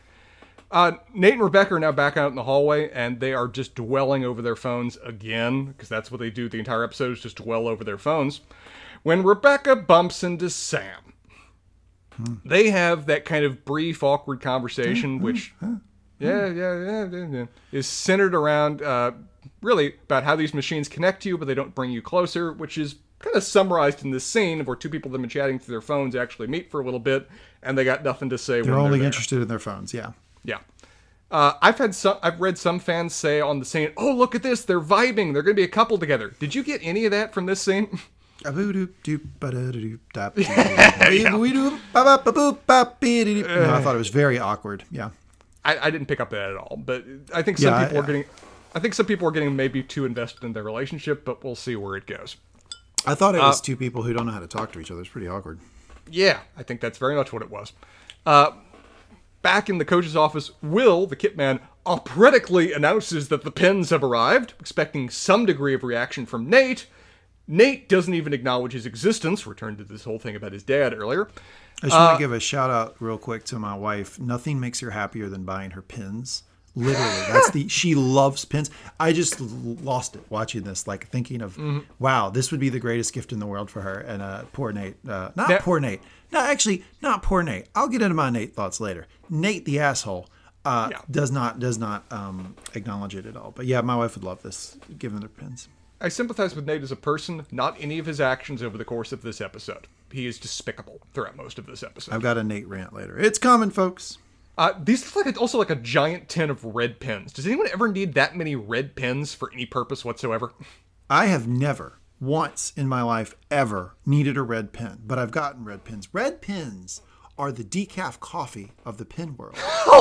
Nate and Rebecca are now back out in the hallway, and they are just dwelling over their phones again, because that's what they do the entire episode, is just dwell over their phones. When Rebecca bumps into Sam, they have that kind of brief, awkward conversation, which, is centered around, really, about how these machines connect to you, but they don't bring you closer, which is kind of summarized in this scene where two people that have been chatting through their phones actually meet for a little bit, and they got nothing to say. They're only interested in their phones, yeah. Yeah. I've read some fans say on the scene, "Oh, look at this, they're vibing, they're going to be a couple together." Did you get any of that from this scene? No, I thought it was very awkward. Yeah. I didn't pick up that at all, but I think some people are getting maybe too invested in their relationship, but we'll see where it goes. I thought it was two people who don't know how to talk to each other. It's pretty awkward. Yeah, I think that's very much what it was. Back in the coach's office, Will, the kit man, operatically announces that the pens have arrived, expecting some degree of reaction from Nate. Nate doesn't even acknowledge his existence. Returned to this whole thing about his dad earlier. I just want to give a shout out real quick to my wife. Nothing makes her happier than buying her pins. Literally, she loves pins. I just lost it watching this, like thinking of, wow, this would be the greatest gift in the world for her. And poor Nate, poor Nate. No, actually, not poor Nate. I'll get into my Nate thoughts later. Nate, the asshole, does not acknowledge it at all. But yeah, my wife would love this, given their pins. I sympathize with Nate as a person, not any of his actions over the course of this episode. He is despicable throughout most of this episode. I've got a Nate rant later. It's coming, folks. These look also like a giant tin of red pens. Does anyone ever need that many red pens for any purpose whatsoever? I have never once in my life ever needed a red pen, but I've gotten red pens. Red pens are the decaf coffee of the pen world.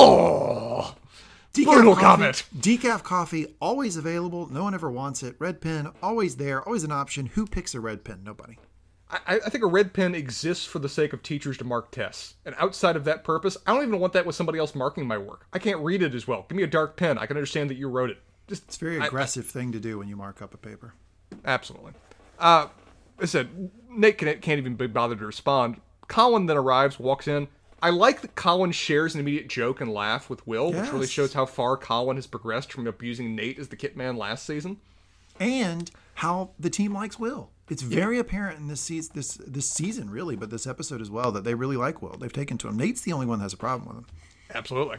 Oh! Brutal comment. Decaf coffee, always available. No one ever wants it. Red pen, always there, always an option. Who picks a red pen? Nobody. I think a red pen exists for the sake of teachers to mark tests. And outside of that purpose, I don't even want that with somebody else marking my work. I can't read it as well. Give me a dark pen. I can understand that you wrote it. It's a very aggressive thing to do when you mark up a paper. Absolutely. I said, Nate can't even be bothered to respond. Colin then arrives, walks in. I like that Colin shares an immediate joke and laugh with Will, which really shows how far Colin has progressed from abusing Nate as the kit man last season. And how the team likes Will. It's very apparent in this season, really, but this episode as well, that they really like Will. They've taken to him. Nate's the only one that has a problem with him. Absolutely.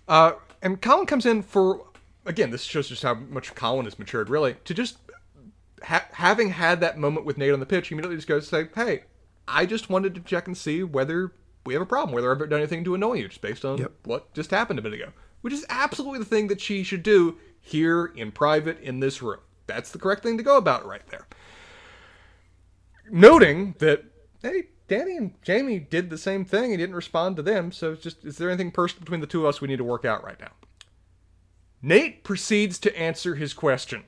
And Colin comes in for, again, this shows just how much Colin has matured, really, to just having had that moment with Nate on the pitch, he immediately just goes to say, "Hey, I just wanted to check and see whether we have a problem, whether I've done anything to annoy you, just based on what just happened a bit ago." which is absolutely the thing that she should do here in private in this room. That's the correct thing to go about right there. Noting that, hey, Danny and Jamie did the same thing and didn't respond to them, so it's just, is there anything personal between the two of us we need to work out right now? Nate proceeds to answer his question.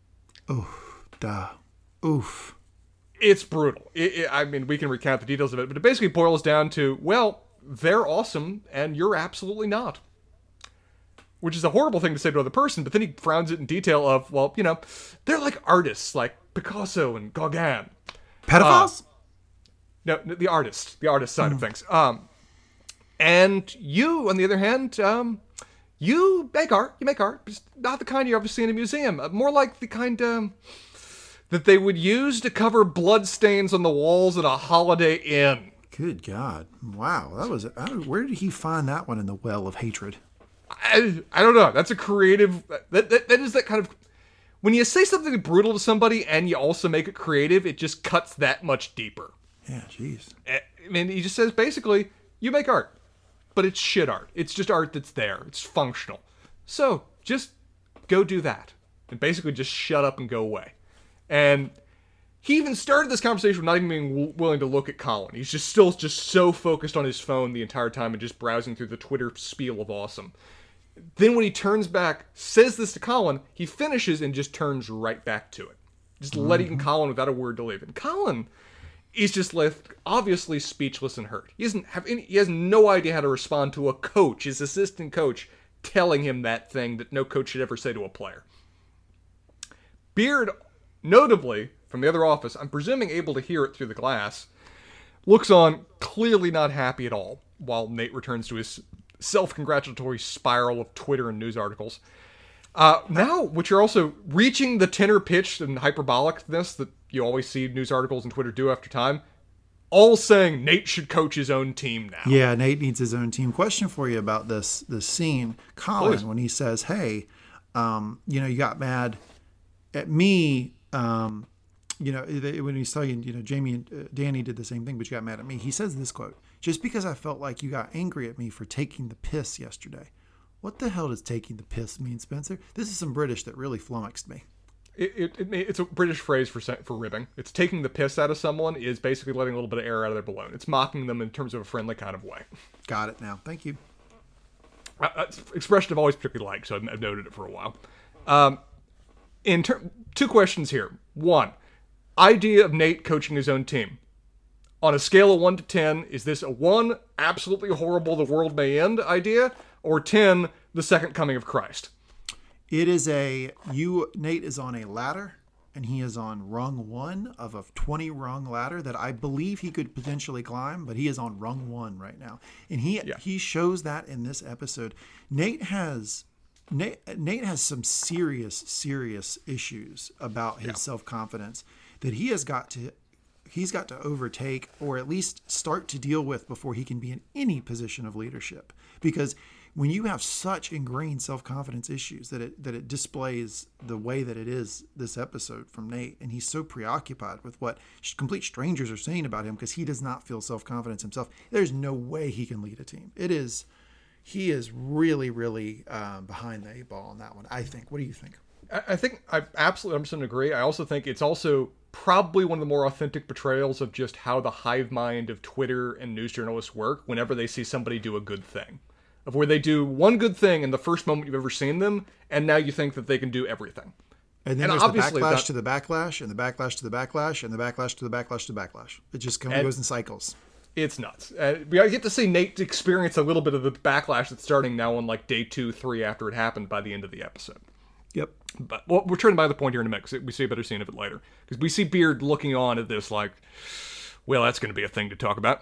Oof. It's brutal. I mean, we can recount the details of it, but it basically boils down to, well, they're awesome, and you're absolutely not. Which is a horrible thing to say to another person, but then he frowns it in detail of, well, you know, they're like artists, like Picasso and Gauguin. Pedophiles? No, the artist side of things. And you, on the other hand, you make art, just not the kind you ever see in a museum, more like the kind that they would use to cover bloodstains on the walls at a Holiday Inn. Good God. Wow. Where did he find that one in the well of hatred? I don't know. That's a creative, that is that kind of, when you say something brutal to somebody and you also make it creative, it just cuts that much deeper. Yeah, jeez. I mean, he just says, basically, you make art, but it's shit art. It's just art that's there. It's functional. So, just go do that. And basically just shut up and go away. And he even started this conversation with not even being willing to look at Colin. He's just still so focused on his phone the entire time and just browsing through the Twitter spiel of awesome. Then when he turns back, says this to Colin, he finishes and just turns right back to it. Just letting Colin without a word to leave. And Colin is just left obviously speechless and hurt. He has no idea how to respond to a coach, his assistant coach, telling him that thing that no coach should ever say to a player. Beard, notably, from the other office, I'm presuming able to hear it through the glass, looks on, clearly not happy at all, while Nate returns to his self-congratulatory spiral of Twitter and news articles. Now, which are also reaching the tenor pitch and hyperbolicness that you always see news articles and Twitter do after time, all saying Nate should coach his own team now. Yeah, Nate needs his own team. Question for you about this scene. Colin, please. When he says, hey, you got mad at me, when he's telling, Jamie and Danny did the same thing, but you got mad at me. He says this quote, just because I felt like you got angry at me for taking the piss yesterday. What the hell does taking the piss mean, Spencer? This is some British that really flummoxed me. It's a British phrase for ribbing. It's taking the piss out of someone is basically letting a little bit of air out of their balloon. It's mocking them in terms of a friendly kind of way. Got it now. Thank you. Expression I've always particularly liked, so I've noted it for a while. Two questions here. One, idea of Nate coaching his own team. On a scale of 1 to 10, is this a 1, absolutely horrible, the world may end idea, or 10, the second coming of Christ? It is Nate is on a ladder, and he is on rung 1 of a 20-rung ladder that I believe he could potentially climb, but he is on rung 1 right now. And he shows that in this episode. Nate has some serious issues about his self-confidence that he's got to overtake, or at least start to deal with before he can be in any position of leadership. Because when you have such ingrained self-confidence issues that it displays the way that it is this episode from Nate, and he's so preoccupied with what complete strangers are saying about him because he does not feel self-confidence himself, there's no way he can lead a team. He is really, really behind the 8 ball on that one, I think. What do you think? I think I absolutely 100% agree. I also think it's also probably one of the more authentic portrayals of just how the hive mind of Twitter and news journalists work whenever they see somebody do a good thing. Of where they do one good thing in the first moment you've ever seen them, and now you think that they can do everything. And then there's the backlash to the backlash, and the backlash to the backlash, and the backlash to the backlash to the backlash. It just goes in cycles. It's nuts. We get to see Nate experience a little bit of the backlash that's starting now on like day 2, 3 after it happened by the end of the episode. Yep. But we're turning by the point here in a minute because we see a better scene of it later. Because we see Beard looking on at this like, well, that's going to be a thing to talk about.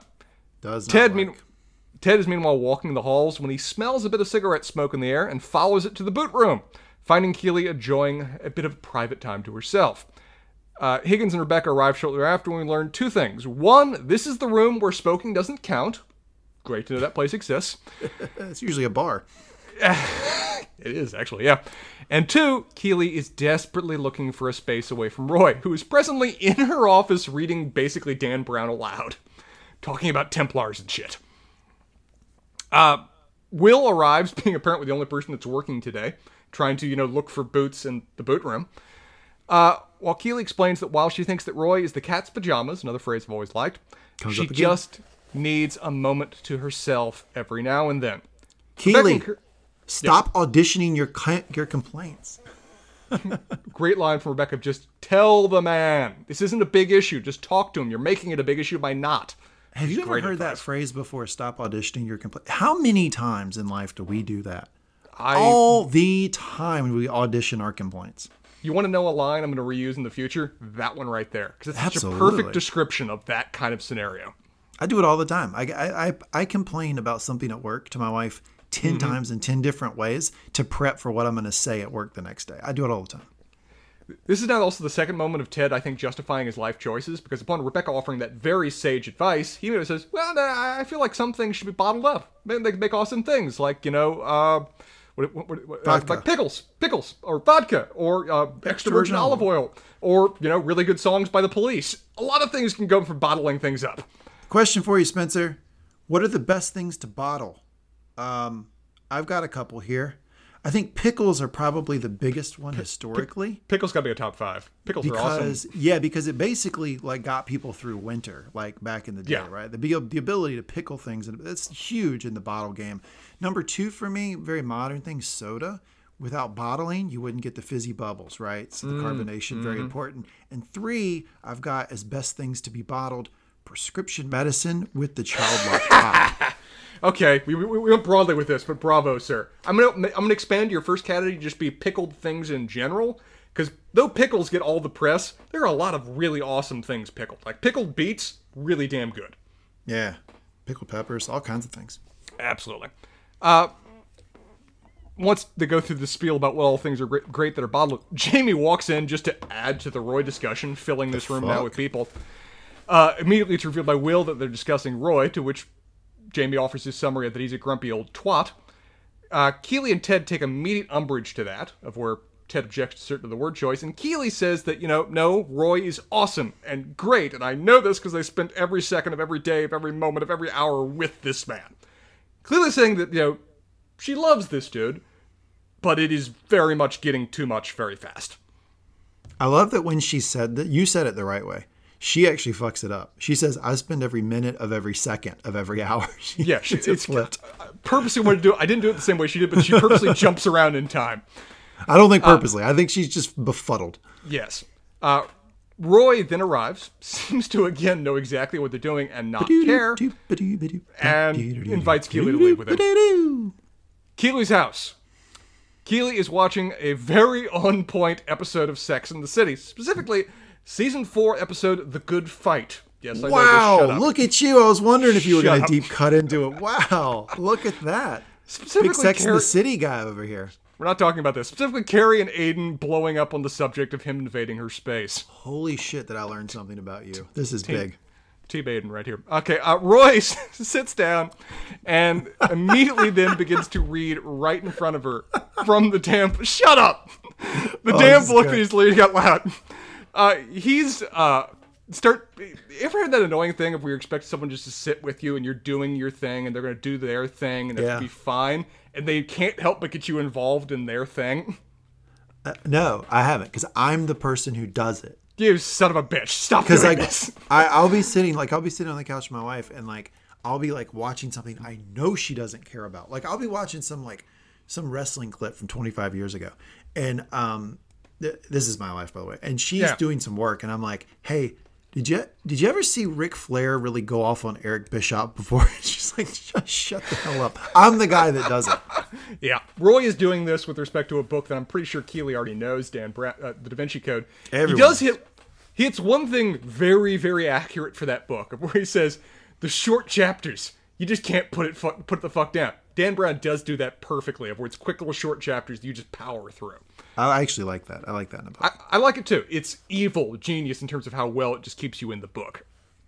Ted is meanwhile walking the halls when he smells a bit of cigarette smoke in the air and follows it to the boot room, finding Keely enjoying a bit of private time to herself. Higgins and Rebecca arrive shortly after when we learn 2 things. 1, this is the room where smoking doesn't count. Great to know that place exists. It's usually a bar. It is, actually, yeah. And 2, Keely is desperately looking for a space away from Roy, who is presently in her office reading basically Dan Brown aloud, talking about Templars and shit. Will arrives, being apparently the only person that's working today, trying to, look for boots in the boot room. While Keely explains that while she thinks that Roy is the cat's pajamas, another phrase I've always liked, she just needs a moment to herself every now and then. Keely, stop auditioning your complaints. Great line from Rebecca, just tell the man. This isn't a big issue. Just talk to him. You're making it a big issue by not. Have you ever heard that phrase before, stop auditioning your complaints? How many times in life do we do that? All the time we audition our complaints. You want to know a line I'm going to reuse in the future? That one right there. Because it's such a perfect description of that kind of scenario. I do it all the time. I complain about something at work to my wife 10 times in 10 different ways to prep for what I'm going to say at work the next day. I do it all the time. This is now also the second moment of Ted, I think, justifying his life choices, because upon Rebecca offering that very sage advice, he says, well, I feel like some things should be bottled up. They can make awesome things, like, like pickles, or vodka, or extra virgin olive oil, or, really good songs by the Police. A lot of things can go for bottling things up. Question for you, Spencer. What are the best things to bottle? I've got a couple here. I think pickles are probably the biggest one historically. Pickles got to be a top 5. Pickles are awesome. Yeah, because it basically got people through winter, like back in the day, right? The ability to pickle things, and it's huge in the bottle game. Number 2 for me, very modern thing, soda. Without bottling, you wouldn't get the fizzy bubbles, right? So the carbonation, very important. And 3, I've got as best things to be bottled, prescription medicine with the child lock pop. Okay, we went broadly with this, but bravo, sir. I'm gonna expand your first category to just be pickled things in general, because though pickles get all the press, there are a lot of really awesome things pickled. Like pickled beets, really damn good. Yeah, pickled peppers, all kinds of things. Absolutely. Once they go through the spiel about all things are great that are bottled, Jamie walks in just to add to the Roy discussion, filling this room now with people. Immediately it's revealed by Will that they're discussing Roy, to which Jamie offers his summary that he's a grumpy old twat. Keely and Ted take immediate umbrage to that, of where Ted objects to certain of the word choice, and Keely says that, no, Roy is awesome and great, and I know this because they spent every second of every day, of every moment, of every hour with this man. Clearly saying that, she loves this dude, but it is very much getting too much very fast. I love that when she said that, you said it the right way. She actually fucks it up. She says, I spend every minute of every second of every hour. It's flipped. Purposely wanted to do it. I didn't do it the same way she did, but she purposely jumps around in time. I don't think purposely. I think she's just befuddled. Yes. Roy then arrives, seems to again know exactly what they're doing and not care, and invites Keely to leave with him. Keely's house. Keely is watching a very on-point episode of Sex and the City, specifically Season 4 episode, The Good Fight. Yes, I know this. Shut up. Look at you. I was wondering if you were going to deep cut into it. Wow, look at that. Big Sex and the City guy over here. We're not talking about this. Specifically, Carrie and Aiden blowing up on the subject of him invading her space. Holy shit, that I learned something about you. This is big. Team Aiden right here. Okay, Roy sits down and immediately then begins to read right in front of her from the damn... Shut up! The damn book that he's reading out loud. You ever heard that annoying thing of where you expect someone just to sit with you and you're doing your thing and they're going to do their thing and it's going to be fine and they can't help but get you involved in their thing? No, I haven't, because I'm the person who does it. You son of a bitch. Stop doing this. I'll be sitting on the couch with my wife and I'll be watching something I know she doesn't care about. I'll be watching some wrestling clip from 25 years ago. And this is my life, by the way. And she's doing some work, and I'm like, "Hey, did you ever see Ric Flair really go off on Eric Bischoff before?" She's like, "Shut the hell up." I'm the guy that does it. Yeah, Roy is doing this with respect to a book that I'm pretty sure Keely already knows, The Da Vinci Code. Everyone. He does hits one thing very, very accurate for that book, where he says the short chapters, you just can't put the fuck down. Dan Brown does do that perfectly, where it's quick little short chapters you just power through. I actually like that. I like that in a book. I like it too. It's evil genius in terms of how well it just keeps you in the book.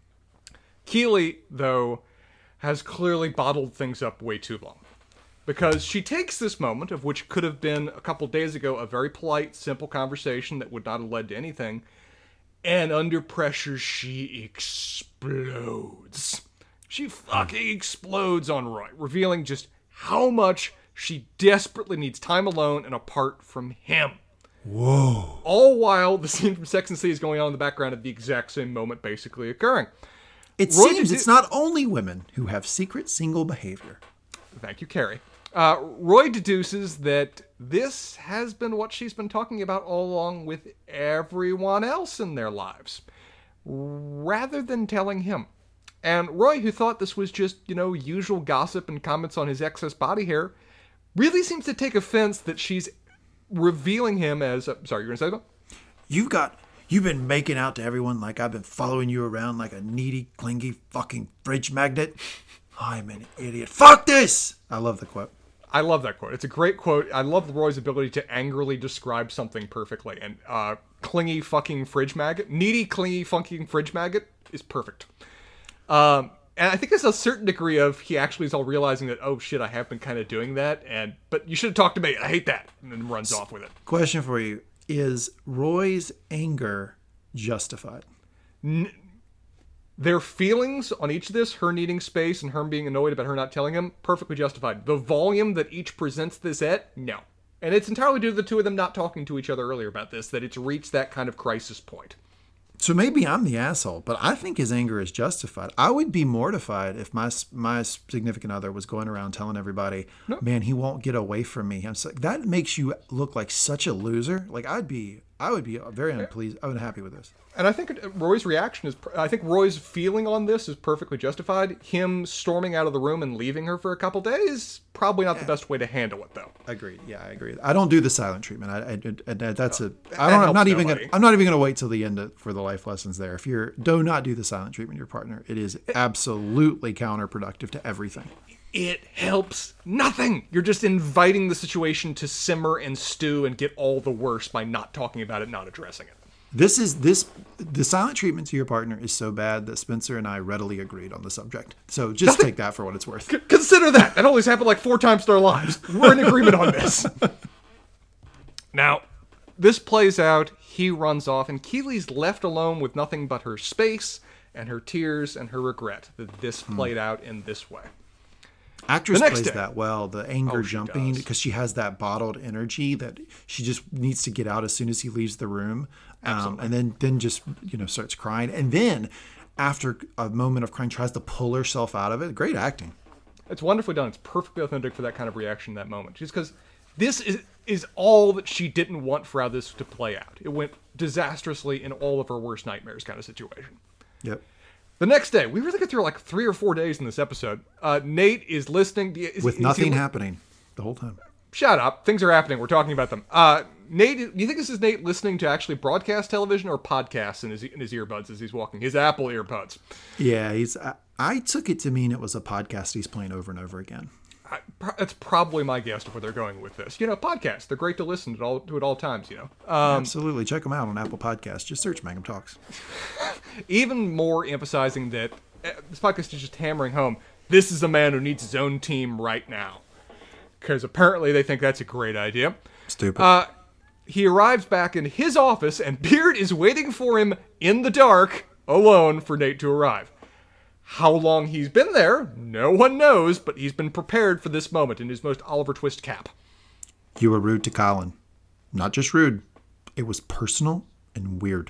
Keely, though, has clearly bottled things up way too long. Because she takes this moment, of which could have been a couple days ago a very polite, simple conversation that would not have led to anything, and under pressure she explodes. She fucking explodes on Roy, revealing just how much she desperately needs time alone and apart from him. Whoa. All while the scene from Sex and the City is going on in the background at the exact same moment basically occurring. It seems it's not only women who have secret single behavior. Thank you, Carrie. Roy deduces that this has been what she's been talking about all along with everyone else in their lives, rather than telling him. And Roy, who thought this was just, usual gossip and comments on his excess body hair, really seems to take offense that she's revealing him as... sorry, you're going to say that? You've been making out to everyone like I've been following you around like a needy, clingy fucking fridge magnet. I'm an idiot. Fuck this! I love the quote. I love that quote. It's a great quote. I love Roy's ability to angrily describe something perfectly. And clingy fucking fridge maggot, needy, clingy fucking fridge maggot is perfect. And I think there's a certain degree of he actually is all realizing that, oh shit, I have been kind of doing that. But you should have talked to me. I hate that. And then runs off with it. Question for you. Is Roy's anger justified? Their feelings on each of this, her needing space and her being annoyed about her not telling him, perfectly justified. The volume that each presents this at, no. And it's entirely due to the two of them not talking to each other earlier about this, that it's reached that kind of crisis point. So maybe I'm the asshole, but I think his anger is justified. I would be mortified if my significant other was going around telling everybody, man, he won't get away from me. I'm so, that makes you look like such a loser. Like I would be very unpleased. I would be happy with this. And I think Roy's reaction is, I think Roy's feeling on this is perfectly justified. Him storming out of the room and leaving her for a couple days, probably not the best way to handle it, though. Agreed. Yeah, I agree. I don't do the silent treatment. I'm not even gonna wait till the end for the life lessons there. If do not do the silent treatment your partner. It is absolutely counterproductive to everything. It helps nothing. You're just inviting the situation to simmer and stew and get all the worse by not talking about it, not addressing it. The silent treatment to your partner is so bad that Spencer and I readily agreed on the subject. So just take that for what it's worth. Consider that. That only happened like 4 times in our lives. We're in agreement on this. Now, this plays out. He runs off, and Keely's left alone with nothing but her space and her tears and her regret that this played out in this way. Actress plays that well, the anger jumping, because she has that bottled energy that she just needs to get out as soon as he leaves the room. And then just, starts crying. And then after a moment of crying, tries to pull herself out of it. Great acting. It's wonderfully done. It's perfectly authentic for that kind of reaction in that moment. Just because this is all that she didn't want for how this to play out. It went disastrously in all of her worst nightmares kind of situation. Yep. The next day, we really get through like 3 or 4 days in this episode. Nate is listening. With nothing happening the whole time. Shut up. Things are happening. We're talking about them. Nate, do you think this is Nate listening to actually broadcast television or podcasts in his earbuds as he's walking? His Apple earbuds. Yeah, I took it to mean it was a podcast he's playing over and over again. That's probably my guess of where they're going with this. Podcasts. They're great to listen to at all times, Absolutely. Check them out on Apple Podcasts. Just search Mangum Talks. Even more emphasizing that this podcast is just hammering home, this is a man who needs his own team right now. Because apparently they think that's a great idea. Stupid. He arrives back in his office, and Beard is waiting for him in the dark, alone, for Nate to arrive. How long he's been there, no one knows, but he's been prepared for this moment in his most Oliver Twist cap. You were rude to Colin. Not just rude. It was personal and weird.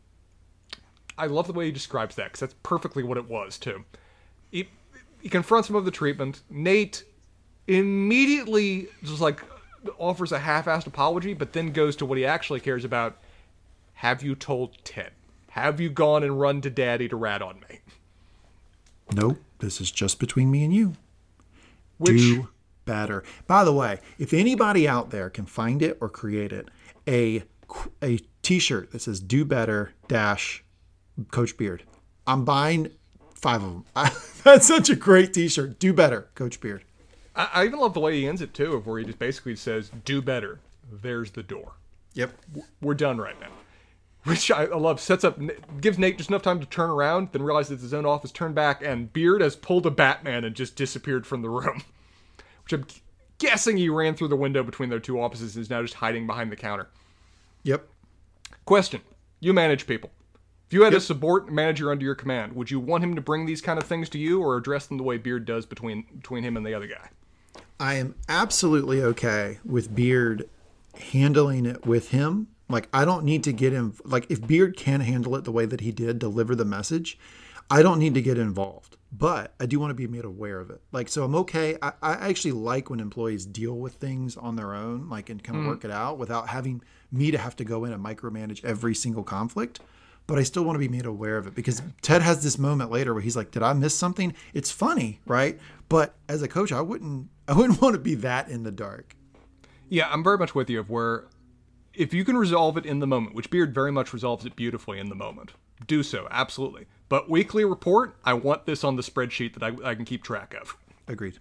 I love the way he describes that, because that's perfectly what it was, too. He confronts him of the treatment. Nate immediately just offers a half-assed apology, but then goes to what he actually cares about. Have you told Ted? Have you gone and run to Daddy to rat on me? No, this is just between me and you. Do better. By the way, if anybody out there can find it or create it, a t-shirt that says "Do Better" Coach Beard. I'm buying 5 of them. That's such a great t-shirt. Do better, Coach Beard. I even love the way he ends it, too, of where he just basically says, do better. There's the door. Yep. We're done right now. Which I love. Gives Nate just enough time to turn around, then realizes his own office turned back, and Beard has pulled a Batman and just disappeared from the room. Which I'm guessing he ran through the window between their 2 offices and is now just hiding behind the counter. Yep. Question. You manage people. If you had a subordinate manager under your command, would you want him to bring these kind of things to you or address them the way Beard does between him and the other guy? I am absolutely okay with Beard handling it with him. Like, I don't need to get in. Like, if Beard can handle it the way that he did, deliver the message, I don't need to get involved. But I do want to be made aware of it. Like, so I'm okay. I actually like when employees deal with things on their own, like, and kind of work it out without having me to have to go in and micromanage every single conflict. But I still want to be made aware of it, because Ted has this moment later where he's like, did I miss something? It's funny, right? But as a coach, I wouldn't want to be that in the dark. Yeah, I'm very much with you of where if you can resolve it in the moment, which Beard very much resolves it beautifully in the moment, do so, absolutely. But weekly report, I want this on the spreadsheet that I can keep track of. Agreed.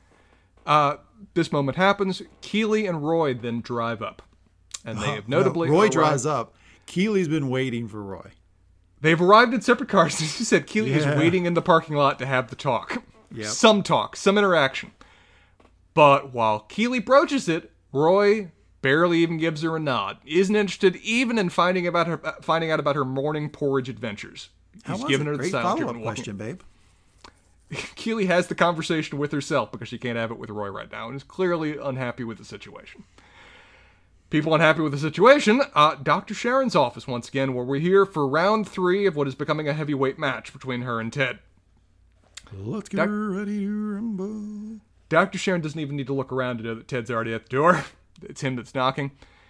This moment happens. Keeley and Roy then drive up. And they have notably... Roy drives up. Keeley's been waiting for Roy. They've arrived in separate cars. As you said, Keeley is waiting in the parking lot to have the talk. Yep. Some talk, some interaction. But while Keeley broaches it, Roy barely even gives her a nod. Isn't interested even in finding out about her morning porridge adventures. He's giving her the great silent follow-up treatment. question, babe. Keeley has the conversation with herself because she can't have it with Roy right now and is clearly unhappy with the situation. People unhappy with the situation, Dr. Sharon's office once again, where we're here for round 3 of what is becoming a heavyweight match between her and Ted. Let's get ready to rumble. Dr. Sharon doesn't even need to look around to know that Ted's already at the door. It's him that's knocking.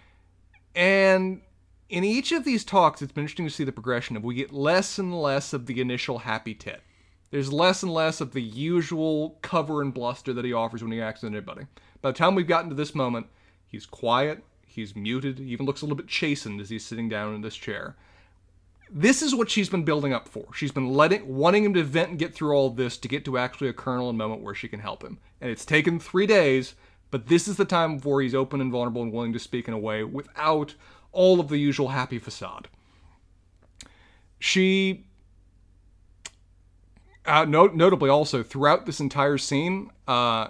And in each of these talks, it's been interesting to see the progression of we get less and less of the initial happy Ted. There's less and less of the usual cover and bluster that he offers when he acts with anybody. By the time we've gotten to this moment, he's quiet, he's muted, he even looks a little bit chastened as he's sitting down in this chair. This is what she's been building up for. She's been wanting him to vent and get through all of this to get to actually a kernel and moment where she can help him. And it's taken 3 days, but this is the time where he's open and vulnerable and willing to speak in a way without all of the usual happy facade. She, notably also, throughout this entire scene, the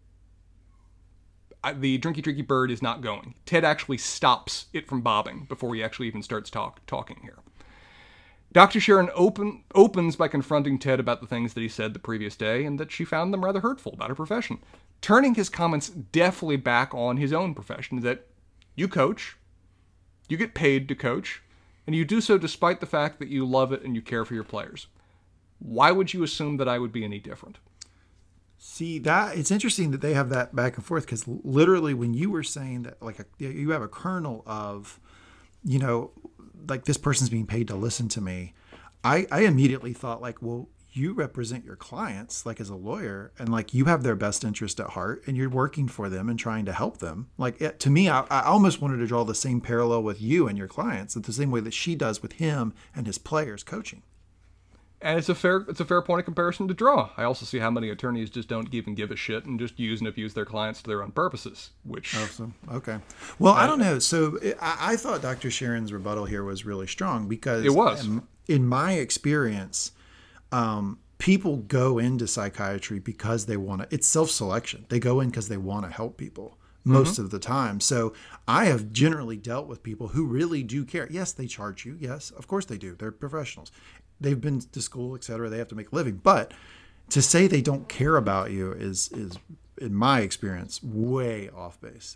Drinky Bird is not going. Ted actually stops it from bobbing before he actually even starts talking here. Dr. Sharon opens by confronting Ted about the things that he said the previous day and that she found them rather hurtful about her profession, turning his comments deftly back on his own profession, that you coach, you get paid to coach, and you do so despite the fact that you love it and you care for your players. Why would you assume that I would be any different? See, that it's interesting that they have that back and forth, because literally when you were saying that, like, you have a kernel of, like, this person's being paid to listen to me, I immediately thought, like, well, you represent your clients, like, as a lawyer, and, like, you have their best interest at heart and you're working for them and trying to help them. Like, to me, I almost wanted to draw the same parallel with you and your clients, the same way that she does with him and his players coaching. And it's a fair point of comparison to draw. I also see how many attorneys just don't even give a shit and just use and abuse their clients to their own purposes, which... Awesome. Okay. Well, I don't know. So I thought Dr. Sharon's rebuttal here was really strong, because it was. In my experience, people go into psychiatry because they want to, it's self-selection. They go in because they want to help people most of the time. So I have generally dealt with people who really do care. Yes, they charge you. Yes, of course they do. They're professionals. They've been to school, et cetera. They have to make a living. But to say they don't care about you is in my experience, way off base.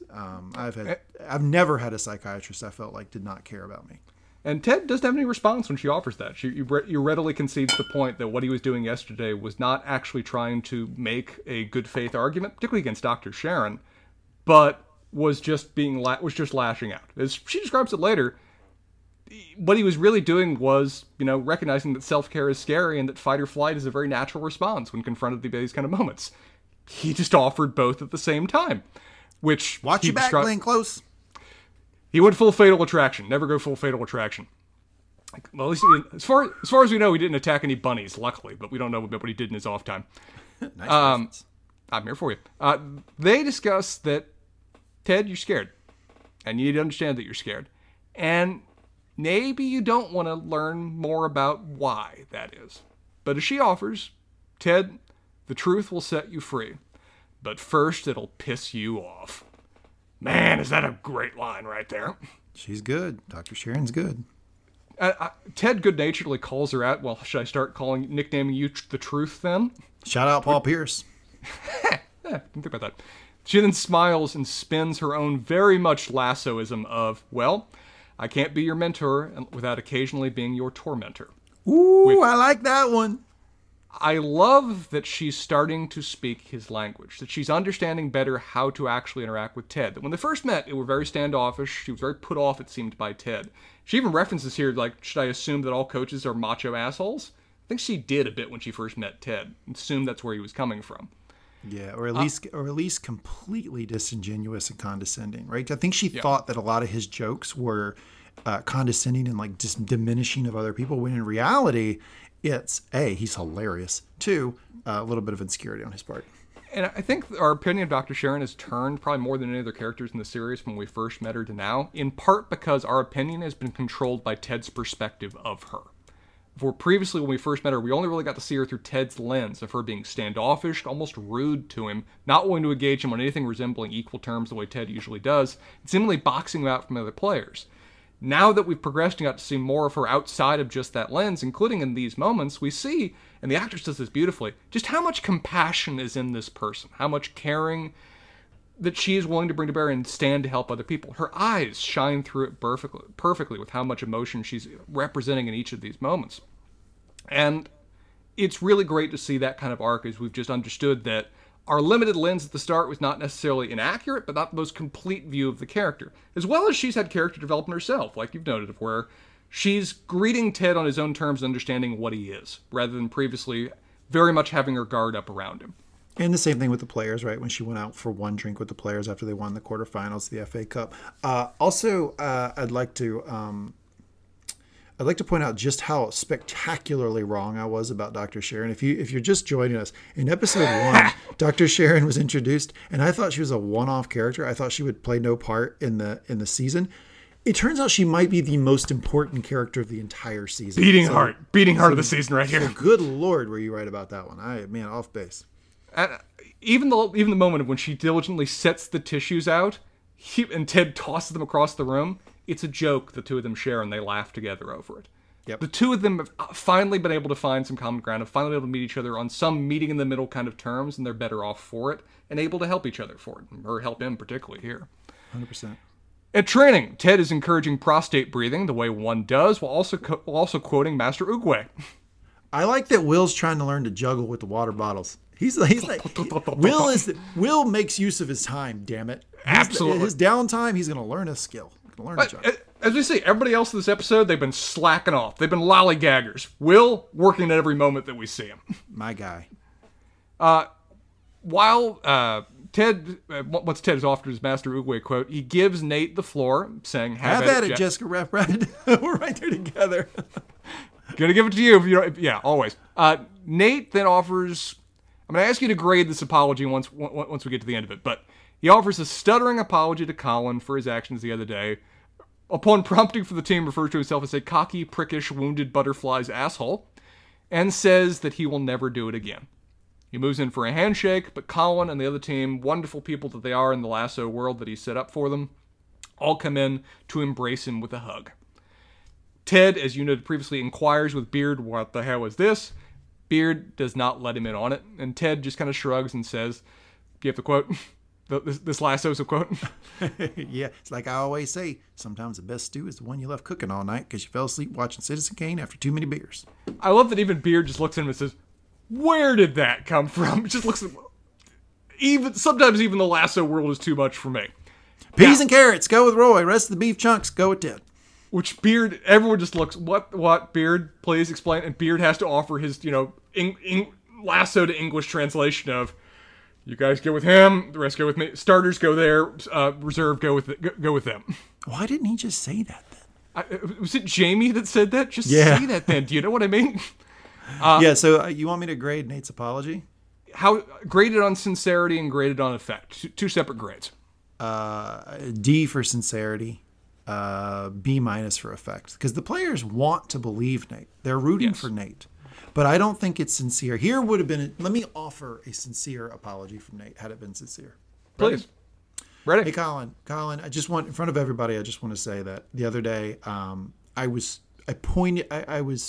I've never had a psychiatrist I felt like did not care about me. And Ted doesn't have any response when she offers that. You readily concedes the point that what he was doing yesterday was not actually trying to make a good faith argument, particularly against Dr. Sharon, but was just lashing out. As she describes it later, what he was really doing was, recognizing that self-care is scary and that fight or flight is a very natural response when confronted with these kind of moments. He just offered both at the same time, which... Watch your back, Glenn Close. He went full Fatal Attraction. Never go full Fatal Attraction. Well, at least as far as we know, he didn't attack any bunnies, luckily, but we don't know what he did in his off time. Nice. I'm here for you. They discuss that, Ted, you're scared. And you need to understand that you're scared. And maybe you don't want to learn more about why that is. But as she offers, Ted, the truth will set you free. But first, it'll piss you off. Man, is that a great line right there. She's good. Dr. Sharon's good. Ted good-naturedly calls her out. Well, should I start nicknaming you the truth then? Shout out Paul Pierce. Think about that. She then smiles and spins her own very much Lassoism of, well, I can't be your mentor without occasionally being your tormentor. Ooh, I like that one. I love that she's starting to speak his language, that she's understanding better how to actually interact with Ted. That when they first met, they were very standoffish. She was very put off, it seemed, by Ted. She even references here, like, should I assume that all coaches are macho assholes? I think she did a bit when she first met Ted. Assumed that's where he was coming from. Yeah, or at least completely disingenuous and condescending, right? I think she thought that a lot of his jokes were condescending and like just diminishing of other people, when in reality, it's A, he's hilarious. 2, a little bit of insecurity on his part. And I think our opinion of Dr. Sharon has turned probably more than any other characters in the series from when we first met her to now, in part because our opinion has been controlled by Ted's perspective of her. For previously, when we first met her, we only really got to see her through Ted's lens of her being standoffish, almost rude to him, not willing to engage him on anything resembling equal terms the way Ted usually does, and seemingly boxing him out from other players. Now that we've progressed and got to see more of her outside of just that lens, including in these moments, we see, and the actress does this beautifully, just how much compassion is in this person, how much caring that she is willing to bring to bear and stand to help other people. Her eyes shine through it perfectly with how much emotion she's representing in each of these moments. And it's really great to see that kind of arc, as we've just understood that our limited lens at the start was not necessarily inaccurate, but not the most complete view of the character. As well as she's had character development herself, like you've noted, of where she's greeting Ted on his own terms and understanding what he is, rather than previously very much having her guard up around him. And the same thing with the players, right? When she went out for one drink with the players after they won the quarterfinals, the FA Cup. I'd like to point out just how spectacularly wrong I was about Dr. Sharon. If you're just joining us, in episode 1, Dr. Sharon was introduced, and I thought she was a one-off character. I thought she would play no part in the season. It turns out she might be the most important character of the entire season. Beating heart of the season right here. So good Lord, were you right about that one? Off base. Even the moment when she diligently sets the tissues out, and Ted tosses them across the room, it's a joke the two of them share, and they laugh together over it. Yep. The two of them have finally been able to find some common ground, have finally been able to meet each other on some meeting in the middle kind of terms, and they're better off for it, and able to help each other for it, or help him particularly here. 100%. At training, Ted is encouraging prostate breathing the way one does, while also quoting Master Oogway. I like that Will's trying to learn to juggle with the water bottles. He's like Will makes use of his time. Damn it! Absolutely. His downtime, he's going to learn a skill. Learn a juggle. As we see, everybody else in this episode, they've been slacking off. They've been lollygaggers. Will working at every moment that we see him. My guy. While Ted, once Ted is offered his Master Oogway quote, he gives Nate the floor, saying, "Have at it, Jessica Rabbit." We're right there together. Gonna give it to you if you don't. Yeah, always. Nate then offers. I'm gonna ask you to grade this apology once we get to the end of it, but he offers a stuttering apology to Colin for his actions the other day. Upon prompting for the team, refers to himself as a cocky, prickish, wounded butterfly's asshole, and says that he will never do it again. He moves in for a handshake, but Colin and the other team, wonderful people that they are in the Lasso world that he set up for them, all come in to embrace him with a hug. Ted, as you noted previously, inquires with Beard, "What the hell is this?" Beard does not let him in on it, and Ted just kind of shrugs and says, "Do you have the quote? This Lasso's a quote?" Yeah, it's like I always say, sometimes the best stew is the one you left cooking all night because you fell asleep watching Citizen Kane after too many beers. I love that even Beard just looks at him and says, "Where did that come from?" It just looks at sometimes even the Lasso world is too much for me. Peas and carrots, go with Roy. Rest of the beef chunks, go with Ted. Which Beard, everyone just looks, what, Beard, please explain. And Beard has to offer his, Lasso to English translation of, "You guys go with him, the rest go with me. Starters go there, reserve go with them." Why didn't he just say that then? Was it Jamie that said that? Just say that then. Do you know what I mean? So you want me to grade Nate's apology? How graded on sincerity and graded on effect? Two separate grades. D for sincerity. B- for effect, because the players want to believe Nate. They're rooting for Nate, but I don't think it's sincere. Here would have been. Let me offer a sincere apology from Nate. Had it been sincere, please. Ready? Hey, Colin. I just want, in front of everybody, I just want to say that the other day, I was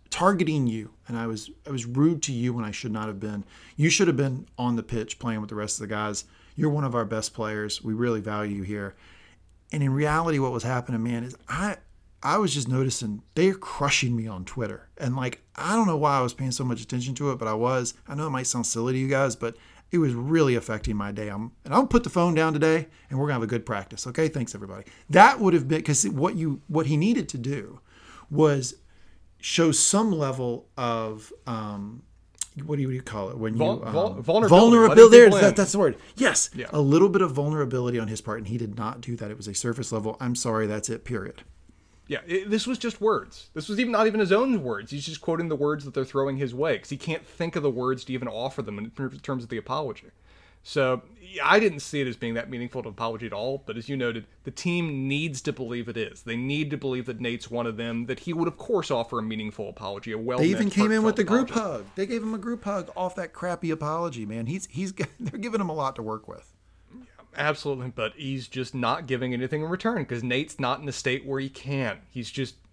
targeting you, and I was rude to you when I should not have been. You should have been on the pitch playing with the rest of the guys. You're one of our best players. We really value you here. And in reality, what was happening, man, is I was just noticing they're crushing me on Twitter. And like, I don't know why I was paying so much attention to it, but I was. I know it might sound silly to you guys, but it was really affecting my day. I'll put the phone down today, and we're gonna have a good practice. Okay, thanks everybody. That would have been, because what he needed to do was show some level of what do you call it when you vulnerability. That's the word. Yes, yeah. A little bit of vulnerability on his part, and he did not do that. It was a surface level. I'm sorry, that's it. Period. Yeah, this was just words. This was not even his own words. He's just quoting the words that they're throwing his way because he can't think of the words to even offer them in terms of the apology. So I didn't see it as being that meaningful to apology at all. But as you noted, the team needs to believe it is. They need to believe that Nate's one of them, that he would, of course, offer a meaningful apology, a well-meant, They even came in with the group apology. hug. They gave him a group hug off that crappy apology, man. They're giving him a lot to work with. Absolutely, but he's just not giving anything in return because Nate's not in a state where he can. He's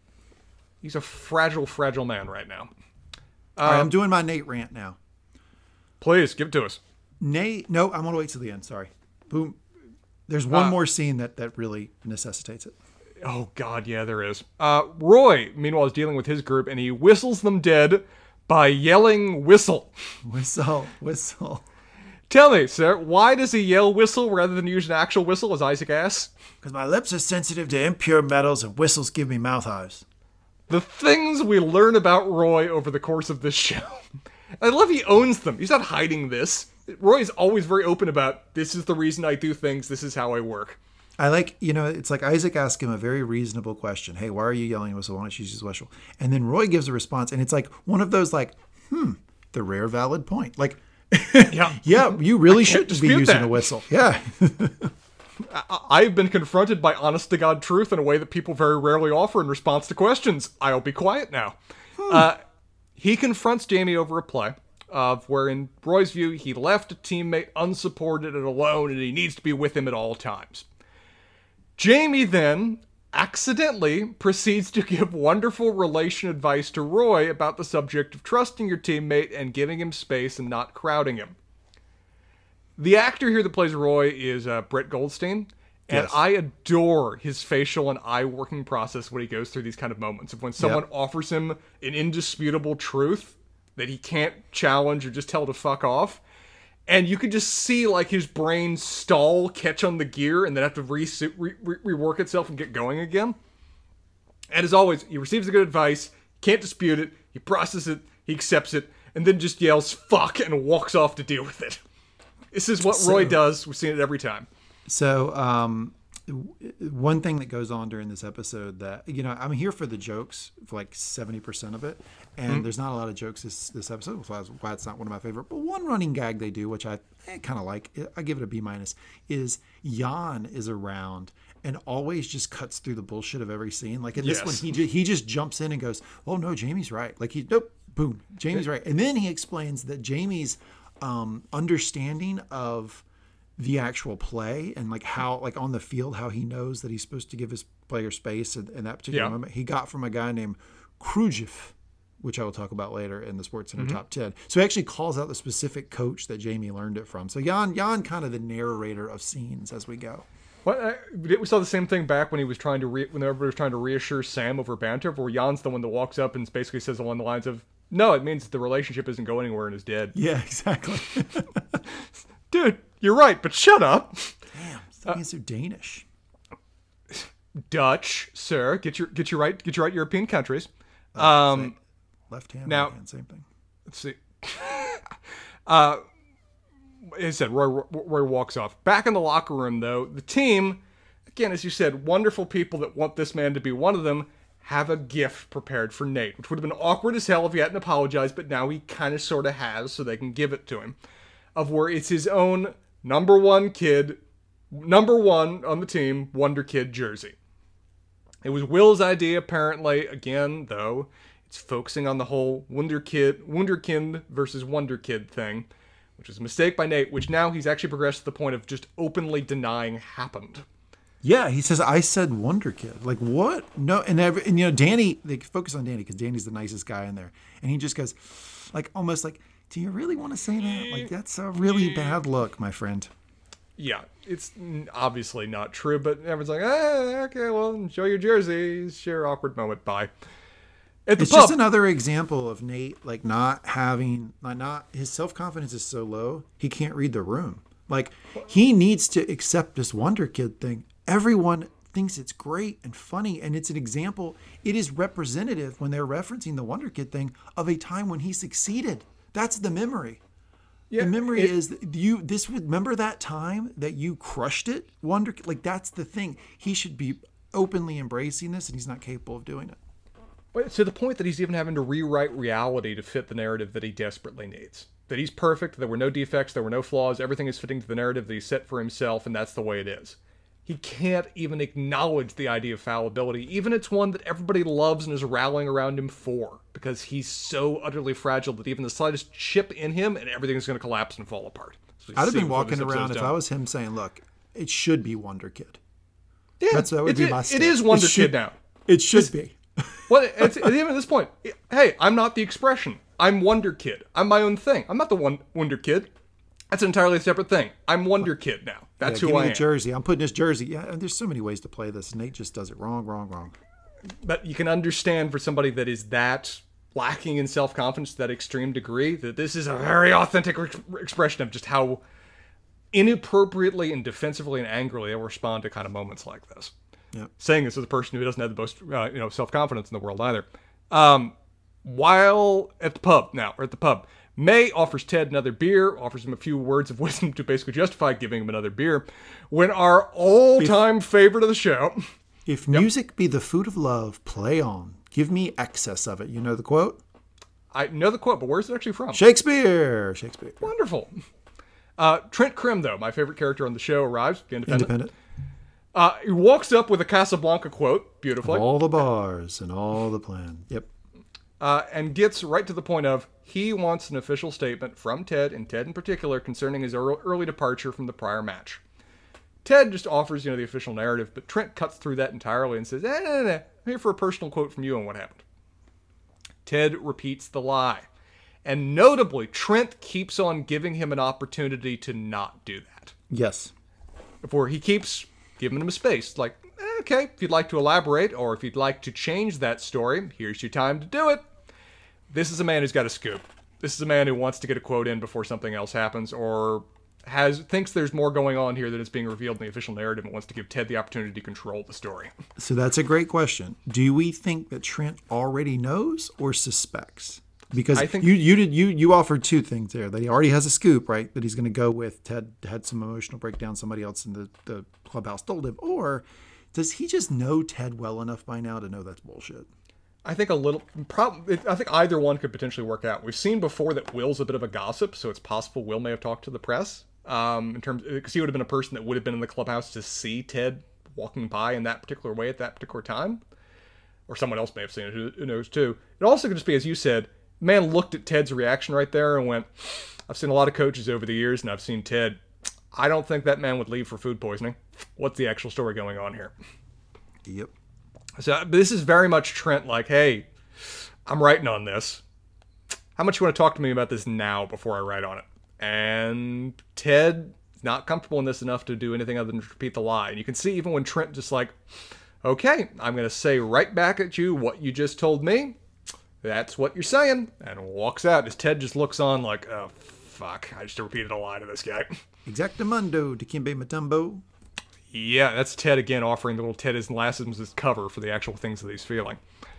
a fragile, fragile man right now. All right, I'm doing my Nate rant now. Please, give it to us. Nate, no, I'm going to wait till the end. Sorry. Boom. There's one more scene that really necessitates it. Oh, God, yeah, there is. Roy, meanwhile, is dealing with his group, and he whistles them dead by yelling whistle. Whistle, whistle. Tell me, sir, why does he yell whistle rather than use an actual whistle, as Isaac asks? Because my lips are sensitive to impure metals and whistles give me mouth hives. The things we learn about Roy over the course of this show. I love he owns them. He's not hiding this. Roy's always very open about, this is the reason I do things, this is how I work. I like, it's like Isaac asked him a very reasonable question. Hey, why are you yelling whistle? Why don't you use whistle? And then Roy gives a response, and it's like one of those the rare valid point. Like, yeah, you really shouldn't be using a whistle. Yeah. I've been confronted by honest-to-God truth in a way that people very rarely offer in response to questions. I'll be quiet now. He confronts Jamie over a play of where, in Roy's view, he left a teammate unsupported and alone, and he needs to be with him at all times. Jamie then accidentally proceeds to give wonderful relation advice to Roy about the subject of trusting your teammate and giving him space and not crowding him. The actor here that plays Roy is Brett Goldstein, and yes. I adore his facial and eye working process when he goes through these kind of moments of when someone offers him an indisputable truth that he can't challenge or just tell to fuck off. And you can just see, like, his brain stall, catch on the gear, and then have to rework itself and get going again. And as always, he receives the good advice, can't dispute it, he processes it, he accepts it, and then just yells, fuck, and walks off to deal with it. This is what Roy does. We've seen it every time. So, one thing that goes on during this episode that, I'm here for the jokes for like 70% of it. And there's not a lot of jokes this episode, which is why it's not one of my favorite. But one running gag they do, which I kind of like, I give it a B-, is Jan is around and always just cuts through the bullshit of every scene. Like in this one, he just jumps in and goes, oh no, Jamie's right. Like nope, boom, Jamie's right. And then he explains that Jamie's understanding of the actual play and like how, like on the field, how he knows that he's supposed to give his player space in that particular moment, he got from a guy named Krujev, which I will talk about later in the SportsCenter Top 10. So he actually calls out the specific coach that Jamie learned it from. So Jan kind of the narrator of scenes as we go. Well, we saw the same thing back when he was trying to when everybody was trying to reassure Sam over banter, where Jan's the one that walks up and basically says along the lines of, "No, it means the relationship isn't going anywhere and is dead." Yeah, exactly. Dude, you're right, but shut up. Damn, that means they're Danish. Dutch, sir. Get your right European countries. Left hand, now, right hand, same thing. Let's see. As I said, Roy walks off. Back in the locker room, though, the team, again, as you said, wonderful people that want this man to be one of them, have a gift prepared for Nate, which would have been awkward as hell if he hadn't apologized, but now he kind of sort of has, so they can give it to him. Of where it's his own number one on the team, Wonder Kid jersey. It was Will's idea, apparently. Again, though, it's focusing on the whole Wunderkind versus Wonder Kid thing, which was a mistake by Nate, which now he's actually progressed to the point of just openly denying happened. Yeah, he says, I said Wonder Kid. Like, what? No, and you know, Danny, they focus on Danny because Danny's the nicest guy in there. And he just goes, like, almost like, do you really want to say that? Like, that's a really bad look, my friend. Yeah, it's obviously not true, but everyone's like, okay, well, show your jersey. Sure, awkward moment. Bye. It's just another example of Nate, like, not having, not his self-confidence is so low, he can't read the room. Like, he needs to accept this Wonder Kid thing. Everyone thinks it's great and funny, and it's an example. It is representative when they're referencing the Wonder Kid thing of a time when he succeeded. That's the memory. Yeah, the memory is that remember that time that you crushed it, Wonder Kid. Like, that's the thing. He should be openly embracing this, and he's not capable of doing it. But to the point that he's even having to rewrite reality to fit the narrative that he desperately needs. That he's perfect, there were no defects, there were no flaws, everything is fitting to the narrative that he set for himself, and that's the way it is. He can't even acknowledge the idea of fallibility, even it's one that everybody loves and is rallying around him for, because he's so utterly fragile that even the slightest chip in him and everything's going to collapse and fall apart. So I'd have been walking around if I was him saying, look, it should be Wonder Kid. Yeah, that would be my stance. It is Wonder Kid now. It should be. Well, even at this point, hey, I'm not the expression. I'm Wonder Kid. I'm my own thing. I'm not the Wonder Kid. That's an entirely separate thing. I'm Wonder Kid now. That's who I am. Jersey. I'm putting his jersey. Yeah, and there's so many ways to play this. Nate just does it wrong. But you can understand for somebody that is that lacking in self-confidence to that extreme degree that this is a very authentic expression of just how inappropriately and defensively and angrily they'll respond to kind of moments like this. Yep. Saying this as a person who doesn't have the most self-confidence in the world either. While at the pub, May offers Ted another beer, offers him a few words of wisdom to basically justify giving him another beer, when our all-time favorite of the show... If music be the food of love, play on. Give me excess of it. You know the quote? I know the quote, but where's it actually from? Shakespeare. Wonderful. Trent Krim, though, my favorite character on the show, arrives. Independent. He walks up with a Casablanca quote, beautifully. All the bars and all the plan. Yep. And gets right to the point of, he wants an official statement from Ted, and Ted in particular, concerning his early departure from the prior match. Ted just offers, the official narrative, but Trent cuts through that entirely and says, no. I'm here for a personal quote from you on what happened. Ted repeats the lie. And notably, Trent keeps on giving him an opportunity to not do that. Yes. Before he keeps giving him a space. Like, okay, if you'd like to elaborate, or if you'd like to change that story, here's your time to do it. This is a man who's got a scoop. This is a man who wants to get a quote in before something else happens, or thinks there's more going on here than is being revealed in the official narrative and wants to give Ted the opportunity to control the story. So that's a great question. Do we think that Trent already knows or suspects? Because I think you offered two things there. That he already has a scoop, right? That he's going to go with Ted had some emotional breakdown. Somebody else in the clubhouse told him. Or does he just know Ted well enough by now to know that's bullshit? I think I think either one could potentially work out. We've seen before that Will's a bit of a gossip, so it's possible Will may have talked to the press. In terms, because he would have been a person that would have been in the clubhouse to see Ted walking by in that particular way at that particular time, or someone else may have seen it. Who knows too? It also could just be, as you said, man looked at Ted's reaction right there and went, "I've seen a lot of coaches over the years, and I've seen Ted. I don't think that man would leave for food poisoning. What's the actual story going on here?" Yep. So this is very much Trent. Like, hey, I'm writing on this. How much you want to talk to me about this now before I write on it? And Ted is not comfortable in this enough to do anything other than repeat the lie. And you can see even when Trent just like, okay, I'm going to say right back at you what you just told me. That's what you're saying. And walks out as Ted just looks on like, oh, fuck. I just repeated a lie to this guy. Exactamundo, Dikembe Mutombo. Yeah, that's Ted again offering the little Ted as Lassums as cover for the actual things that he's feeling.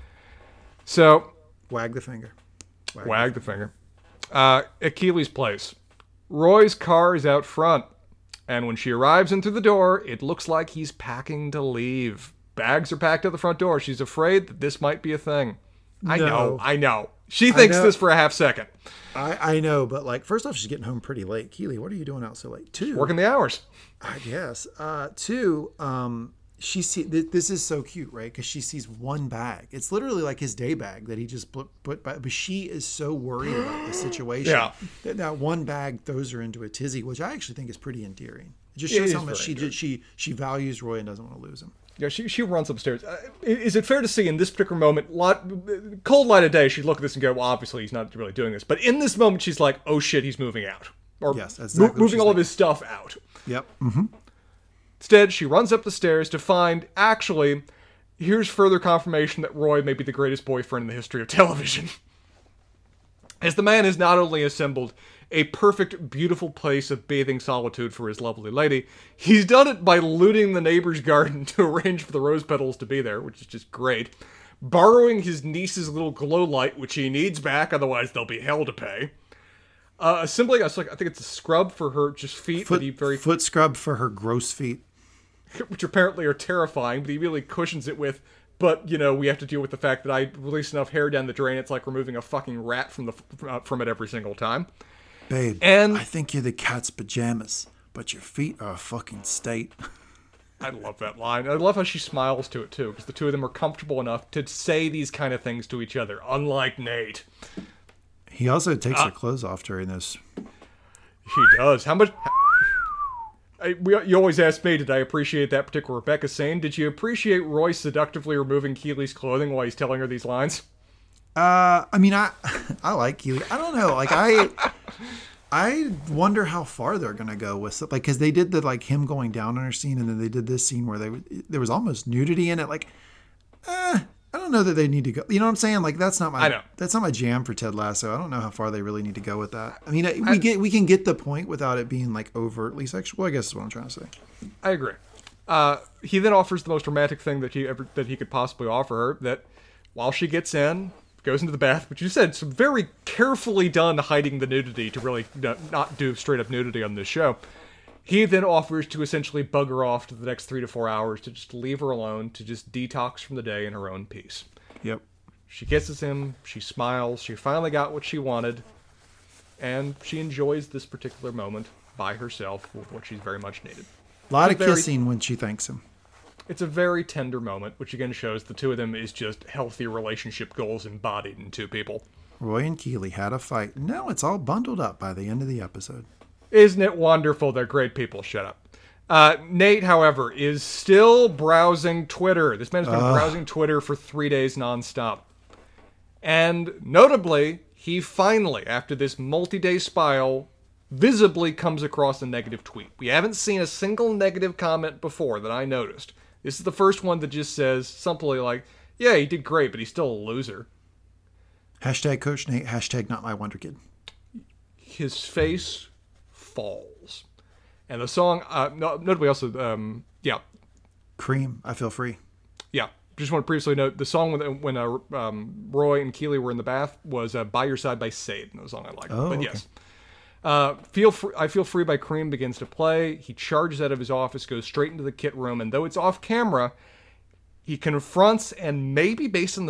So. Wag the finger. Wag the finger. At Keeley's place. Roy's car is out front, and when she arrives in through the door, it looks like he's packing to leave. Bags are packed at the front door. She's afraid that this might be a thing. I know. She thinks this for a half second. I know, but like, first off, she's getting home pretty late. Keeley, what are you doing out so late? Two, working the hours. I guess. Two, this is so cute, right? Because she sees one bag. It's literally like his day bag that he just put by. But she is so worried about the situation that one bag throws her into a tizzy, which I actually think is pretty endearing. It just shows is how much very she values Roy and doesn't want to lose him. Yeah, she runs upstairs. Is it fair to say in this particular moment, cold light of day, she'd look at this and go, well, obviously he's not really doing this. But in this moment, she's like, oh shit, he's moving out. Or yes, that's exactly moving all of his stuff out. Yep. Instead, she runs up the stairs to find, actually, here's further confirmation that Roy may be the greatest boyfriend in the history of television. As the man has not only assembled a perfect, beautiful place of bathing solitude for his lovely lady, he's done it by looting the neighbor's garden to arrange for the rose petals to be there, which is just great. Borrowing his niece's little glow light, which he needs back, otherwise there'll be hell to pay. Assembling, I think it's a scrub for her just feet. Foot scrub for her gross feet. Which apparently are terrifying, but he really cushions it with, but, we have to deal with the fact that I release enough hair down the drain, it's like removing a fucking rat from it every single time. Babe, and I think you're the cat's pajamas, but your feet are a fucking state. I love that line. I love how she smiles to it, too, because the two of them are comfortable enough to say these kind of things to each other, unlike Nate. He also takes her clothes off during this. He does. How much... You always ask me, did I appreciate that particular Rebecca scene? Did you appreciate Roy seductively removing Keely's clothing while he's telling her these lines? I like Keely. I don't know. Like, I wonder how far they're going to go with it. Like, because they did the, like, him going down on her scene, and then they did this scene where there was almost nudity in it. Like, I don't know that they need to go. You know what I'm saying? Like, that's not my jam for Ted Lasso. I don't know how far they really need to go with that. I mean, we can get the point without it being, like, overtly sexual, I guess is what I'm trying to say. I agree. He then offers the most romantic thing that he could possibly offer her, that while she gets in, goes into the bath, which you said, some very carefully done hiding the nudity to really not do straight up nudity on this show. He then offers to essentially bug her off to the next 3 to 4 hours to just leave her alone, to just detox from the day in her own peace. Yep. She kisses him, she smiles, she finally got what she wanted, and she enjoys this particular moment by herself with what she's very much needed. A lot of kissing when she thanks him. It's a very tender moment, which again shows the two of them is just healthy relationship goals embodied in two people. Roy and Keely had a fight. Now it's all bundled up by the end of the episode. Isn't it wonderful? They're great people. Shut up. Nate, however, is still browsing Twitter. This man has been browsing Twitter for 3 days nonstop. And notably, he finally, after this multi-day spiral, visibly comes across a negative tweet. We haven't seen a single negative comment before that I noticed. This is the first one that just says something like, yeah, he did great, but he's still a loser. Hashtag Coach Nate, hashtag not my wonder kid. His face falls. And the song, notably also, Cream, I Feel Free. Yeah. Just want to previously note, the song when Roy and Keely were in the bath was By Your Side by Sade. That was a song I liked. Oh, but okay. Yes. I Feel Free by Cream begins to play. He charges out of his office, goes straight into the kit room, and though it's off camera, he confronts and maybe based on the